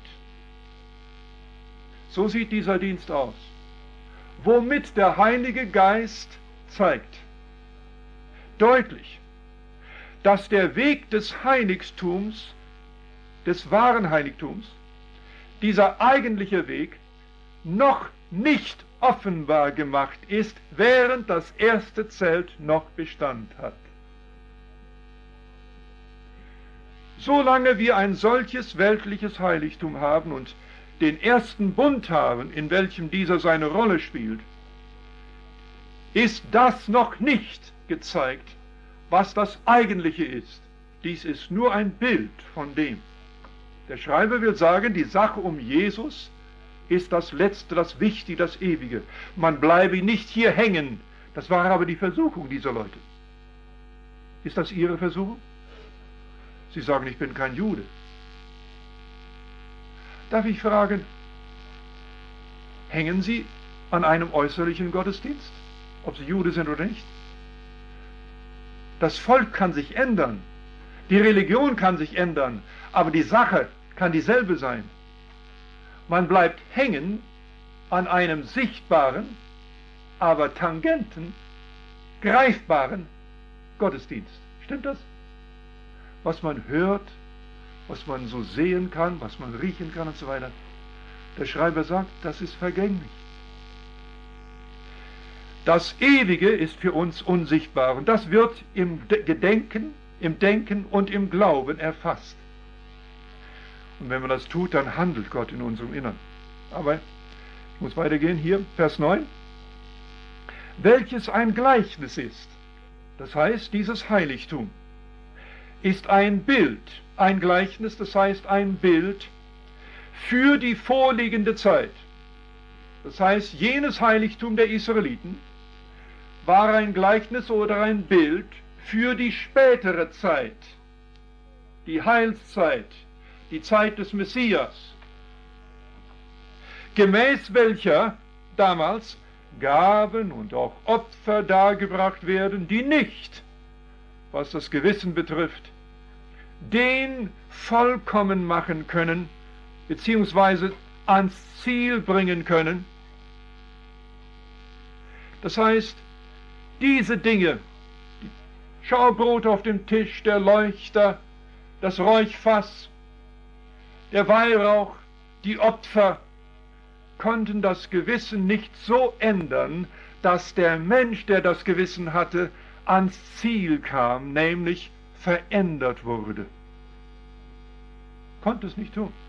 Speaker 1: So sieht dieser Dienst aus, womit der Heilige Geist zeigt, deutlich, dass der Weg des Heiligtums, des wahren Heiligtums, dieser eigentliche Weg, noch nicht offenbar gemacht ist, während das erste Zelt noch Bestand hat. Solange wir ein solches weltliches Heiligtum haben und den ersten Bund haben, in welchem dieser seine Rolle spielt, ist das noch nicht gezeigt, was das Eigentliche ist. Dies ist nur ein Bild von dem. Der Schreiber will sagen, die Sache um Jesus ist das Letzte, das Wichtige, das Ewige. Man bleibe nicht hier hängen. Das war aber die Versuchung dieser Leute. Ist das ihre Versuchung? Sie sagen, ich bin kein Jude. Darf ich fragen, hängen Sie an einem äußerlichen Gottesdienst, ob Sie Jude sind oder nicht? Das Volk kann sich ändern, die Religion kann sich ändern, aber die Sache kann dieselbe sein. Man bleibt hängen an einem sichtbaren, aber tangenten, greifbaren Gottesdienst. Stimmt das? Was man hört, was man so sehen kann, was man riechen kann und so weiter. Der Schreiber sagt, das ist vergänglich. Das Ewige ist für uns unsichtbar und das wird im Gedenken, im Denken und im Glauben erfasst. Und wenn man das tut, dann handelt Gott in unserem Innern. Aber ich muss weitergehen, hier, Vers neun. Welches ein Gleichnis ist, das heißt, dieses Heiligtum, ist ein Bild, ein Gleichnis, das heißt ein Bild für die vorliegende Zeit. Das heißt, jenes Heiligtum der Israeliten war ein Gleichnis oder ein Bild für die spätere Zeit, die Heilszeit, die Zeit des Messias, gemäß welcher damals Gaben und auch Opfer dargebracht werden, die nicht, was das Gewissen betrifft, den vollkommen machen können, beziehungsweise ans Ziel bringen können. Das heißt, diese Dinge, Schaubrot auf dem Tisch, der Leuchter, das Räuchfass, der Weihrauch, die Opfer, konnten das Gewissen nicht so ändern, dass der Mensch, der das Gewissen hatte, ans Ziel kam, nämlich verändert wurde. Konnte es nicht tun.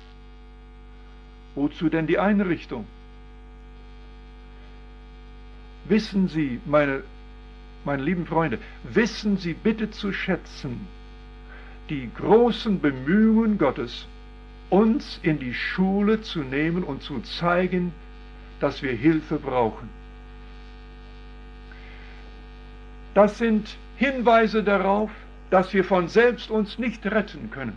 Speaker 1: Wozu denn die Einrichtung? Wissen Sie, meine, meine lieben Freunde, wissen Sie bitte zu schätzen die großen Bemühungen Gottes, uns in die Schule zu nehmen und zu zeigen, dass wir Hilfe brauchen. Das sind Hinweise darauf, dass wir von selbst uns nicht retten können.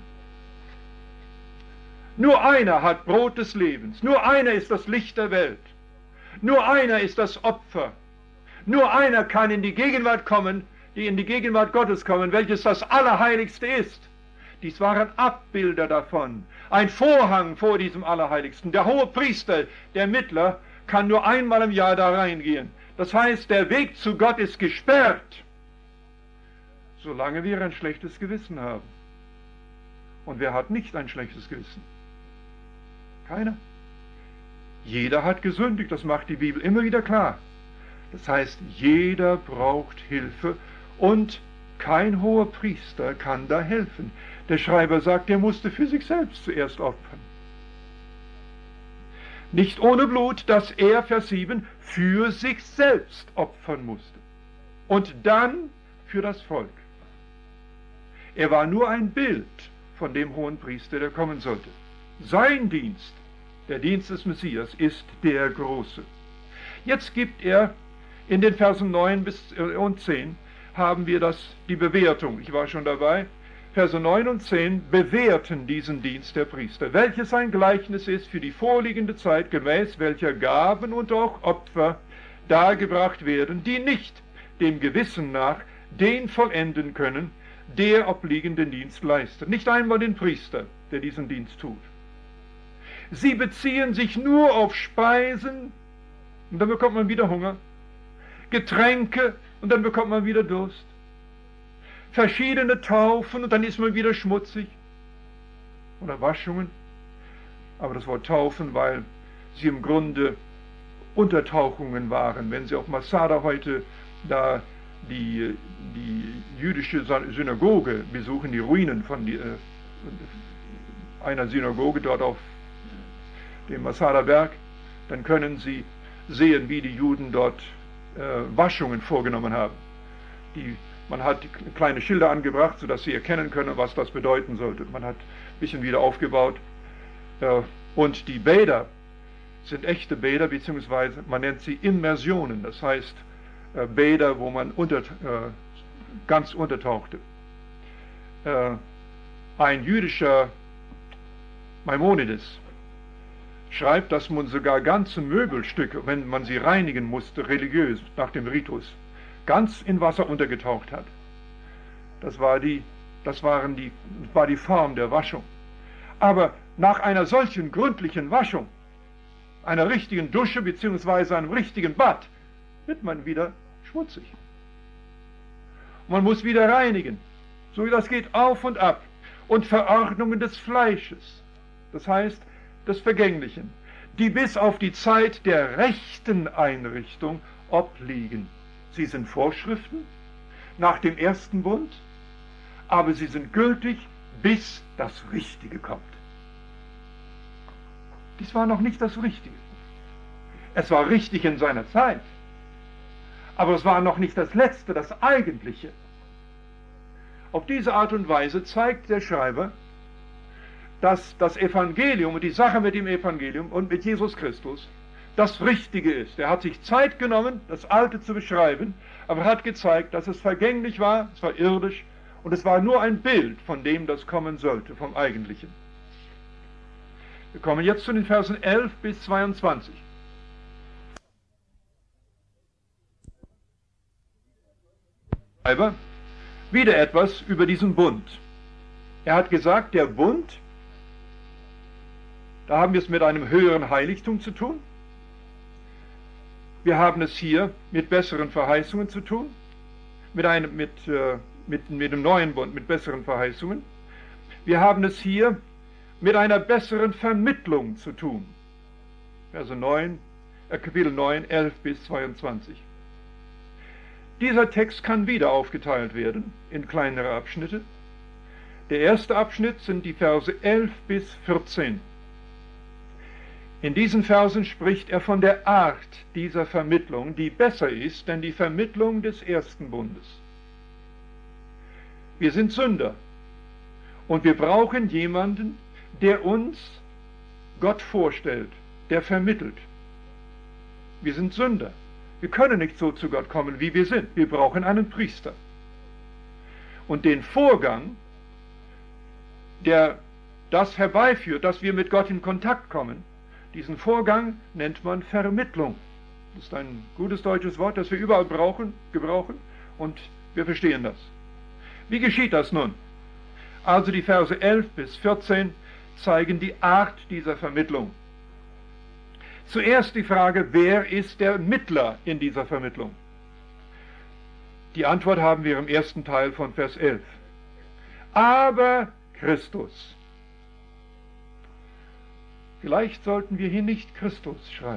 Speaker 1: Nur einer hat Brot des Lebens, nur einer ist das Licht der Welt, nur einer ist das Opfer, nur einer kann in die Gegenwart kommen, die in die Gegenwart Gottes kommen, welches das Allerheiligste ist. Dies waren Abbilder davon, ein Vorhang vor diesem Allerheiligsten. Der hohe Priester, der Mittler, kann nur einmal im Jahr da reingehen. Das heißt, der Weg zu Gott ist gesperrt, solange wir ein schlechtes Gewissen haben. Und wer hat nicht ein schlechtes Gewissen? Keiner. Jeder hat gesündigt, das macht die Bibel immer wieder klar. Das heißt, jeder braucht Hilfe und kein hoher Priester kann da helfen. Der Schreiber sagt, er musste für sich selbst zuerst opfern. Nicht ohne Blut, dass er, Vers sieben, für sich selbst opfern musste. Und dann für das Volk. Er war nur ein Bild von dem hohen Priester, der kommen sollte. Sein Dienst, der Dienst des Messias, ist der große. Jetzt gibt er in den Versen neun bis und zehn haben wir das, die Bewertung. Ich war schon dabei. Verse neun und zehn bewerten diesen Dienst der Priester, welches ein Gleichnis ist für die vorliegende Zeit, gemäß welcher Gaben und auch Opfer dargebracht werden, die nicht dem Gewissen nach den vollenden können, der obliegenden Dienst leistet. Nicht einmal den Priester, der diesen Dienst tut. Sie beziehen sich nur auf Speisen, und dann bekommt man wieder Hunger, Getränke, und dann bekommt man wieder Durst, verschiedene Taufen, und dann ist man wieder schmutzig, oder Waschungen. Aber das Wort Taufen, weil sie im Grunde Untertauchungen waren. Wenn Sie auf Masada heute da die, die jüdische Synagoge besuchen, die Ruinen von die, äh, einer Synagoge dort auf dem Masada-Berg, dann können Sie sehen, wie die Juden dort äh, Waschungen vorgenommen haben. Die Man hat kleine Schilder angebracht, sodass sie erkennen können, was das bedeuten sollte. Man hat ein bisschen wieder aufgebaut. Und die Bäder sind echte Bäder, beziehungsweise man nennt sie Immersionen. Das heißt Bäder, wo man unter, ganz untertauchte. Ein jüdischer Maimonides schreibt, dass man sogar ganze Möbelstücke, wenn man sie reinigen musste, religiös, nach dem Ritus, ganz in Wasser untergetaucht hat. Das war die, das waren die, war die Form der Waschung. Aber nach einer solchen gründlichen Waschung, einer richtigen Dusche bzw. einem richtigen Bad, wird man wieder schmutzig. Man muss wieder reinigen. So, das geht auf und ab. Und Verordnungen des Fleisches, das heißt des Vergänglichen, die bis auf die Zeit der rechten Einrichtung obliegen. Sie sind Vorschriften nach dem ersten Bund, aber sie sind gültig, bis das Richtige kommt. Dies war noch nicht das Richtige. Es war richtig in seiner Zeit, aber es war noch nicht das Letzte, das Eigentliche. Auf diese Art und Weise zeigt der Schreiber, dass das Evangelium und die Sache mit dem Evangelium und mit Jesus Christus das Richtige ist. Er hat sich Zeit genommen, das Alte zu beschreiben, aber er hat gezeigt, dass es vergänglich war, es war irdisch und es war nur ein Bild von dem, das kommen sollte, vom Eigentlichen. Wir kommen jetzt zu den Versen elf bis zweiundzwanzig. Schreiber wieder etwas über diesen Bund. Er hat gesagt, der Bund, da haben wir es mit einem höheren Heiligtum zu tun. Wir haben es hier mit besseren Verheißungen zu tun, mit, einem, mit, äh, mit, mit dem neuen Bund, mit besseren Verheißungen. Wir haben es hier mit einer besseren Vermittlung zu tun. Verse neun, äh, Kapitel neun, elf bis zweiundzwanzig. Dieser Text kann wieder aufgeteilt werden in kleinere Abschnitte. Der erste Abschnitt sind die Verse elf bis vierzehn. In diesen Versen spricht er von der Art dieser Vermittlung, die besser ist denn die Vermittlung des ersten Bundes. Wir sind Sünder und wir brauchen jemanden, der uns Gott vorstellt, der vermittelt. Wir sind Sünder. Wir können nicht so zu Gott kommen, wie wir sind. Wir brauchen einen Priester. Und den Vorgang, der das herbeiführt, dass wir mit Gott in Kontakt kommen, diesen Vorgang nennt man Vermittlung. Das ist ein gutes deutsches Wort, das wir überall brauchen, gebrauchen, und wir verstehen das. Wie geschieht das nun? Also die Verse elf bis vierzehn zeigen die Art dieser Vermittlung. Zuerst die Frage, wer ist der Mittler in dieser Vermittlung? Die Antwort haben wir im ersten Teil von Vers elf. Aber Christus. Vielleicht sollten wir hier nicht Christus schreiben.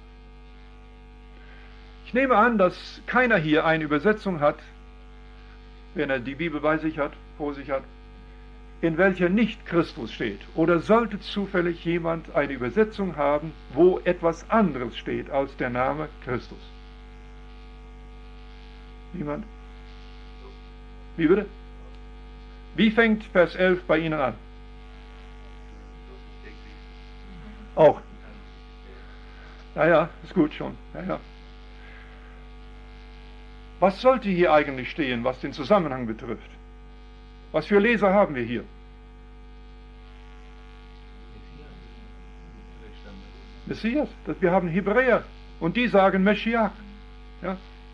Speaker 1: Ich nehme an, dass keiner hier eine Übersetzung hat, wenn er die Bibel bei sich hat, vor sich hat, in welcher nicht Christus steht. Oder sollte zufällig jemand eine Übersetzung haben, wo etwas anderes steht als der Name Christus? Niemand? Wie bitte? Wie fängt Vers elf bei Ihnen an? Auch. Naja, ist gut schon. Naja. Was sollte hier eigentlich stehen, was den Zusammenhang betrifft? Was für Leser haben wir hier? Messias. Wir haben Hebräer und die sagen Meschiach. Ja?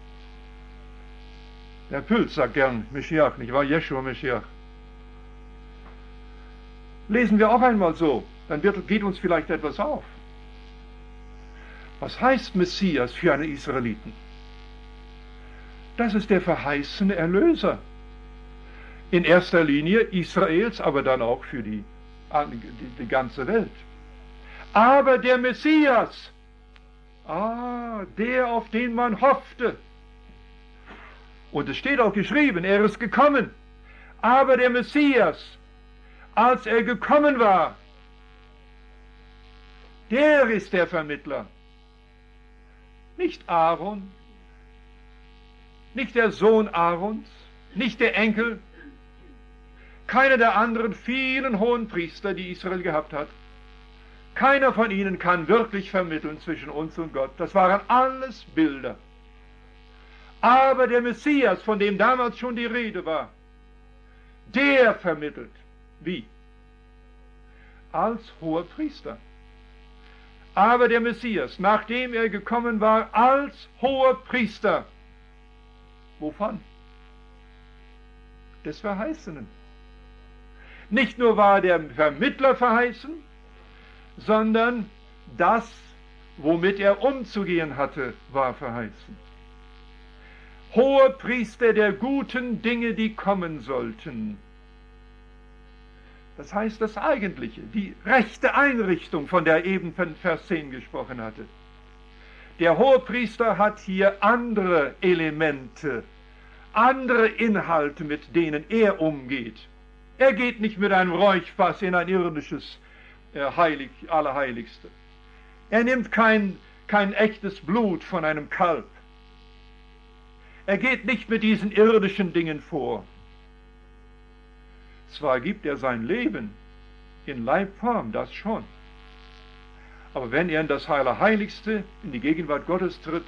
Speaker 1: Der Pülz sagt gern Meschiach, nicht wahr? Jeschua Meschiach. Lesen wir auch einmal so, dann wird, geht uns vielleicht etwas auf. Was heißt Messias für einen Israeliten? Das ist der verheißene Erlöser. In erster Linie Israels, aber dann auch für die, die, die ganze Welt. Aber der Messias, ah, der, auf den man hoffte. Und es steht auch geschrieben, er ist gekommen. Aber der Messias, als er gekommen war, der ist der Vermittler. Nicht Aaron, nicht der Sohn Aarons, nicht der Enkel, keiner der anderen vielen hohen Priester, die Israel gehabt hat. Keiner von ihnen kann wirklich vermitteln zwischen uns und Gott. Das waren alles Bilder. Aber der Messias, von dem damals schon die Rede war, der vermittelt. Wie? Als hoher Priester. Aber der Messias, nachdem er gekommen war, als hoher Priester. Wovon? Des Verheißenen. Nicht nur war der Vermittler verheißen, sondern das, womit er umzugehen hatte, war verheißen. Hoher Priester der guten Dinge, die kommen sollten. Das heißt das Eigentliche, die rechte Einrichtung, von der eben von Vers zehn gesprochen hatte. Der Hohepriester hat hier andere Elemente, andere Inhalte, mit denen er umgeht. Er geht nicht mit einem Räuchfass in ein irdisches äh, Heilig, Allerheiligste. Er nimmt kein, kein echtes Blut von einem Kalb. Er geht nicht mit diesen irdischen Dingen vor. Zwar gibt er sein Leben in Leibform, das schon. Aber wenn er in das Allerheiligste, in die Gegenwart Gottes tritt,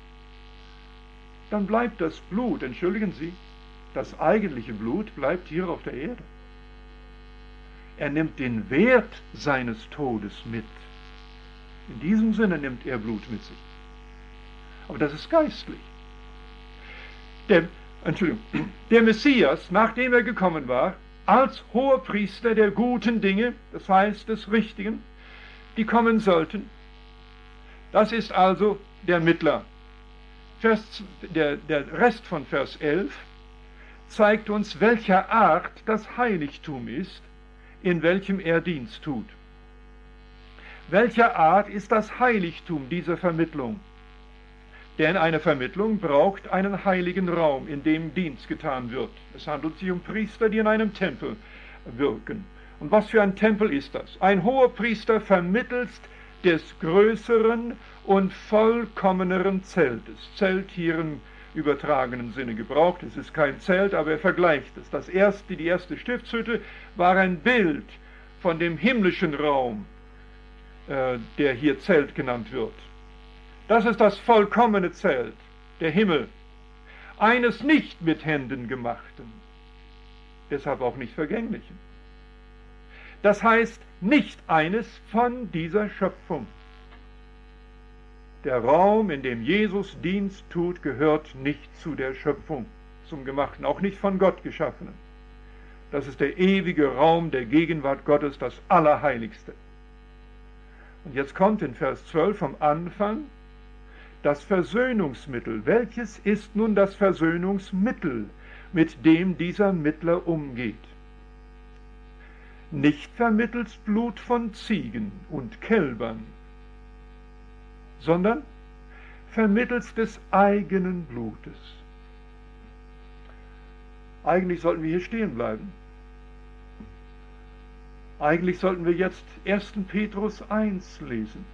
Speaker 1: dann bleibt das Blut, entschuldigen Sie, das eigentliche Blut bleibt hier auf der Erde. Er nimmt den Wert seines Todes mit. In diesem Sinne nimmt er Blut mit sich. Aber das ist geistlich. Der, Entschuldigung, der Messias, nachdem er gekommen war, als Hohepriester der guten Dinge, das heißt des Richtigen, die kommen sollten, das ist also der Mittler. Vers, der, der Rest von Vers elf zeigt uns, welcher Art das Heiligtum ist, in welchem er Dienst tut. Welcher Art ist das Heiligtum dieser Vermittlung? Denn eine Vermittlung braucht einen heiligen Raum, in dem Dienst getan wird. Es handelt sich um Priester, die in einem Tempel wirken. Und was für ein Tempel ist das? Ein hoher Priester vermittelt des größeren und vollkommeneren Zeltes. Zelt hier im übertragenen Sinne gebraucht. Es ist kein Zelt, aber er vergleicht es. Das erste, die erste Stiftshütte war ein Bild von dem himmlischen Raum, äh, der hier Zelt genannt wird. Das ist das vollkommene Zelt, der Himmel, eines nicht mit Händen gemachten, deshalb auch nicht vergänglichen. Das heißt, nicht eines von dieser Schöpfung. Der Raum, in dem Jesus Dienst tut, gehört nicht zu der Schöpfung, zum Gemachten, auch nicht von Gott geschaffenen. Das ist der ewige Raum der Gegenwart Gottes, das Allerheiligste. Und jetzt kommt in Vers zwölf vom Anfang das Versöhnungsmittel. Welches ist nun das Versöhnungsmittel, mit dem dieser Mittler umgeht? Nicht vermittels Blut von Ziegen und Kälbern, sondern vermittels des eigenen Blutes. Eigentlich sollten wir hier stehen bleiben. Eigentlich sollten wir jetzt ersten Petrus eins lesen.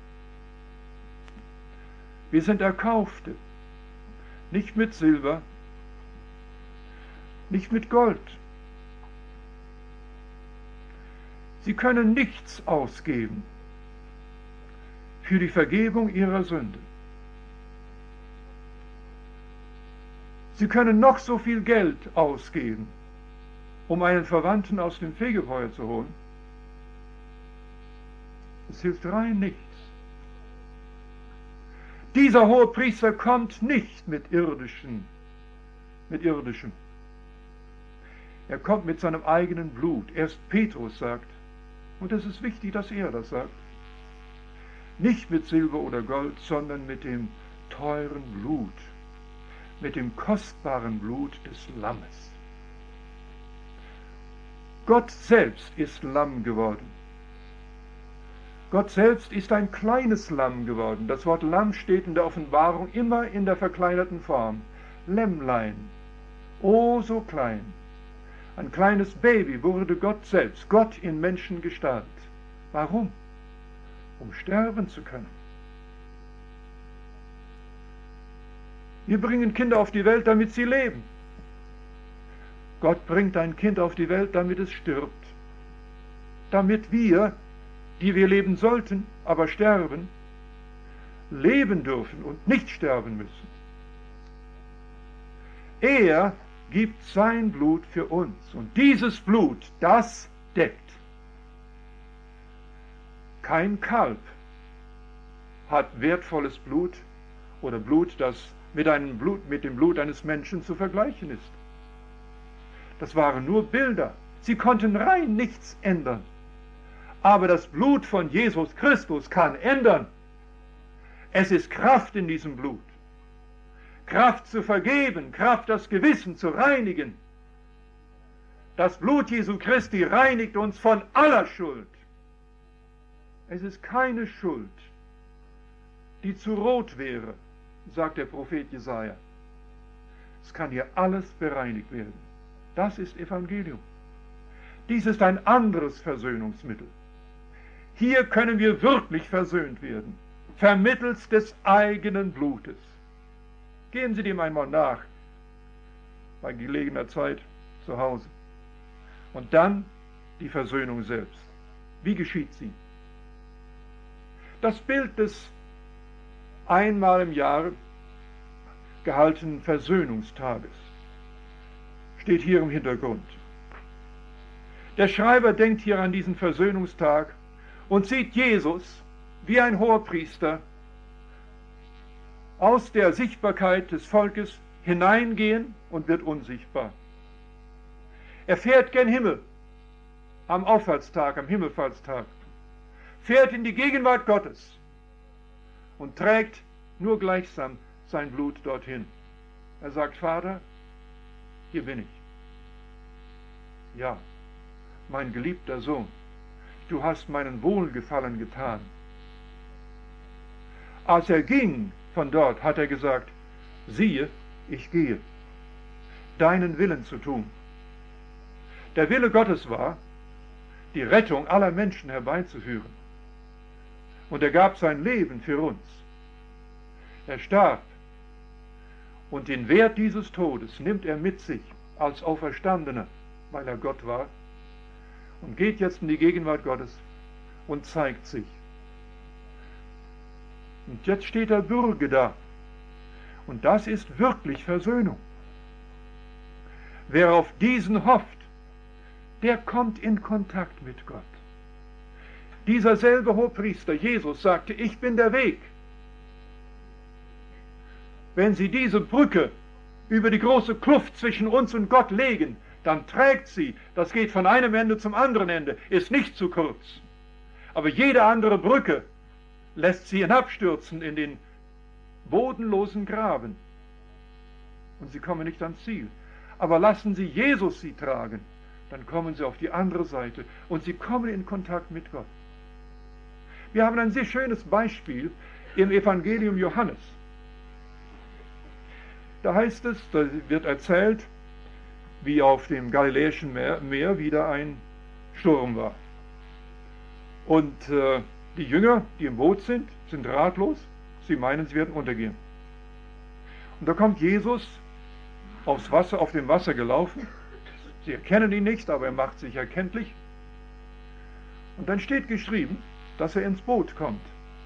Speaker 1: Wir sind Erkaufte, nicht mit Silber, nicht mit Gold. Sie können nichts ausgeben für die Vergebung ihrer Sünde. Sie können noch so viel Geld ausgeben, um einen Verwandten aus dem Fegefeuer zu holen. Es hilft rein nichts. Dieser hohe Priester kommt nicht mit irdischen, mit irdischem. Er kommt mit seinem eigenen Blut. Erst Petrus sagt, und es ist wichtig, dass er das sagt, nicht mit Silber oder Gold, sondern mit dem teuren Blut, mit dem kostbaren Blut des Lammes. Gott selbst ist Lamm geworden. Gott selbst ist ein kleines Lamm geworden. Das Wort Lamm steht in der Offenbarung immer in der verkleinerten Form. Lämmlein, oh so klein. Ein kleines Baby wurde Gott selbst, Gott in Menschengestalt. Warum? Um sterben zu können. Wir bringen Kinder auf die Welt, damit sie leben. Gott bringt ein Kind auf die Welt, damit es stirbt. Damit wir, die wir leben sollten, aber sterben, leben dürfen und nicht sterben müssen. Er gibt sein Blut für uns. Und dieses Blut, das deckt. Kein Kalb hat wertvolles Blut oder Blut, das mit, einem Blut, mit dem Blut eines Menschen zu vergleichen ist. Das waren nur Bilder. Sie konnten rein nichts ändern. Aber das Blut von Jesus Christus kann ändern. Es ist Kraft in diesem Blut. Kraft zu vergeben, Kraft das Gewissen zu reinigen. Das Blut Jesu Christi reinigt uns von aller Schuld. Es ist keine Schuld, die zu rot wäre, sagt der Prophet Jesaja. Es kann hier alles bereinigt werden. Das ist Evangelium. Dies ist ein anderes Versöhnungsmittel. Hier können wir wirklich versöhnt werden, vermittels des eigenen Blutes. Gehen Sie dem einmal nach, bei gelegener Zeit zu Hause. Und dann die Versöhnung selbst. Wie geschieht sie? Das Bild des einmal im Jahr gehaltenen Versöhnungstages steht hier im Hintergrund. Der Schreiber denkt hier an diesen Versöhnungstag und sieht Jesus wie ein Hohepriester aus der Sichtbarkeit des Volkes hineingehen und wird unsichtbar. Er fährt gen Himmel am Auffahrtstag, am Himmelfahrtstag, fährt in die Gegenwart Gottes und trägt nur gleichsam sein Blut dorthin. Er sagt, Vater, hier bin ich. Ja, mein geliebter Sohn, du hast meinen Wohlgefallen getan. Als er ging von dort, hat er gesagt, siehe, ich gehe, deinen Willen zu tun. Der Wille Gottes war, die Rettung aller Menschen herbeizuführen. Und er gab sein Leben für uns. Er starb. Und den Wert dieses Todes nimmt er mit sich als Auferstandener, weil er Gott war, und geht jetzt in die Gegenwart Gottes und zeigt sich. Und jetzt steht der Bürger da. Und das ist wirklich Versöhnung. Wer auf diesen hofft, der kommt in Kontakt mit Gott. Dieser selbe Hohepriester, Jesus, sagte, ich bin der Weg. Wenn Sie diese Brücke über die große Kluft zwischen uns und Gott legen, dann trägt sie, das geht von einem Ende zum anderen Ende, ist nicht zu kurz. Aber jede andere Brücke lässt sie hinabstürzen in den bodenlosen Graben. Und sie kommen nicht ans Ziel. Aber lassen Sie Jesus sie tragen, dann kommen sie auf die andere Seite und sie kommen in Kontakt mit Gott. Wir haben ein sehr schönes Beispiel im Evangelium Johannes. Da heißt es, da wird erzählt, wie auf dem Galiläischen Meer, Meer wieder ein Sturm war. Und äh, die Jünger, die im Boot sind, sind ratlos. Sie meinen, sie werden untergehen. Und da kommt Jesus aufs Wasser, auf dem Wasser gelaufen. Sie erkennen ihn nicht, aber er macht sich erkenntlich. Und dann steht geschrieben, dass er ins Boot kommt.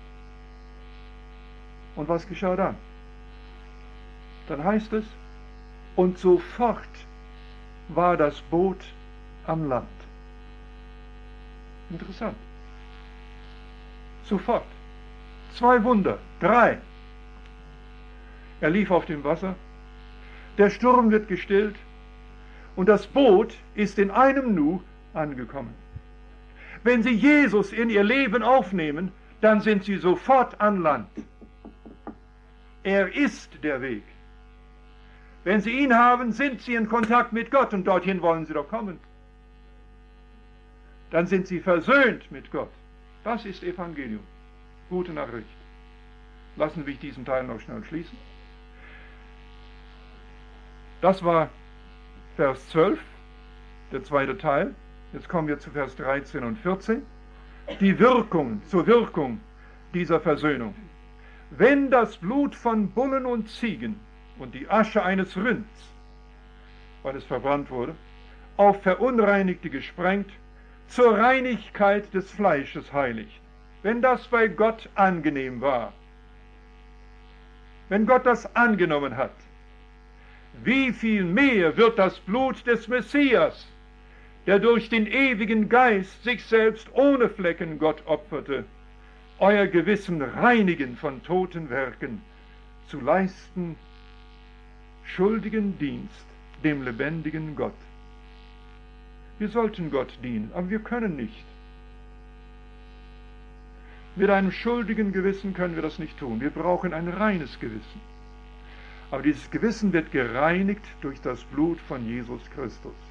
Speaker 1: Und was geschah dann? Dann heißt es, und sofort war das Boot am Land. Interessant. Sofort. Zwei Wunder, drei. Er lief auf dem Wasser, der Sturm wird gestillt und das Boot ist in einem Nu angekommen. Wenn Sie Jesus in Ihr Leben aufnehmen, dann sind Sie sofort an Land. Er ist der Weg. Wenn Sie ihn haben, sind Sie in Kontakt mit Gott und dorthin wollen Sie doch kommen. Dann sind Sie versöhnt mit Gott. Das ist Evangelium. Gute Nachricht. Lassen wir diesen Teil noch schnell schließen. Das war Vers zwölf, der zweite Teil. Jetzt kommen wir zu Vers dreizehn und vierzehn. Die Wirkung, zur Wirkung dieser Versöhnung. Wenn das Blut von Bullen und Ziegen und die Asche eines Rinds, weil es verbrannt wurde, auf Verunreinigte gesprengt, zur Reinigkeit des Fleisches heiligt. Wenn das bei Gott angenehm war, wenn Gott das angenommen hat, wie viel mehr wird das Blut des Messias, der durch den ewigen Geist sich selbst ohne Flecken Gott opferte, euer Gewissen reinigen von toten Werken, zu leisten schuldigen Dienst dem lebendigen Gott. Wir sollten Gott dienen, aber wir können nicht. Mit einem schuldigen Gewissen können wir das nicht tun. Wir brauchen ein reines Gewissen. Aber dieses Gewissen wird gereinigt durch das Blut von Jesus Christus.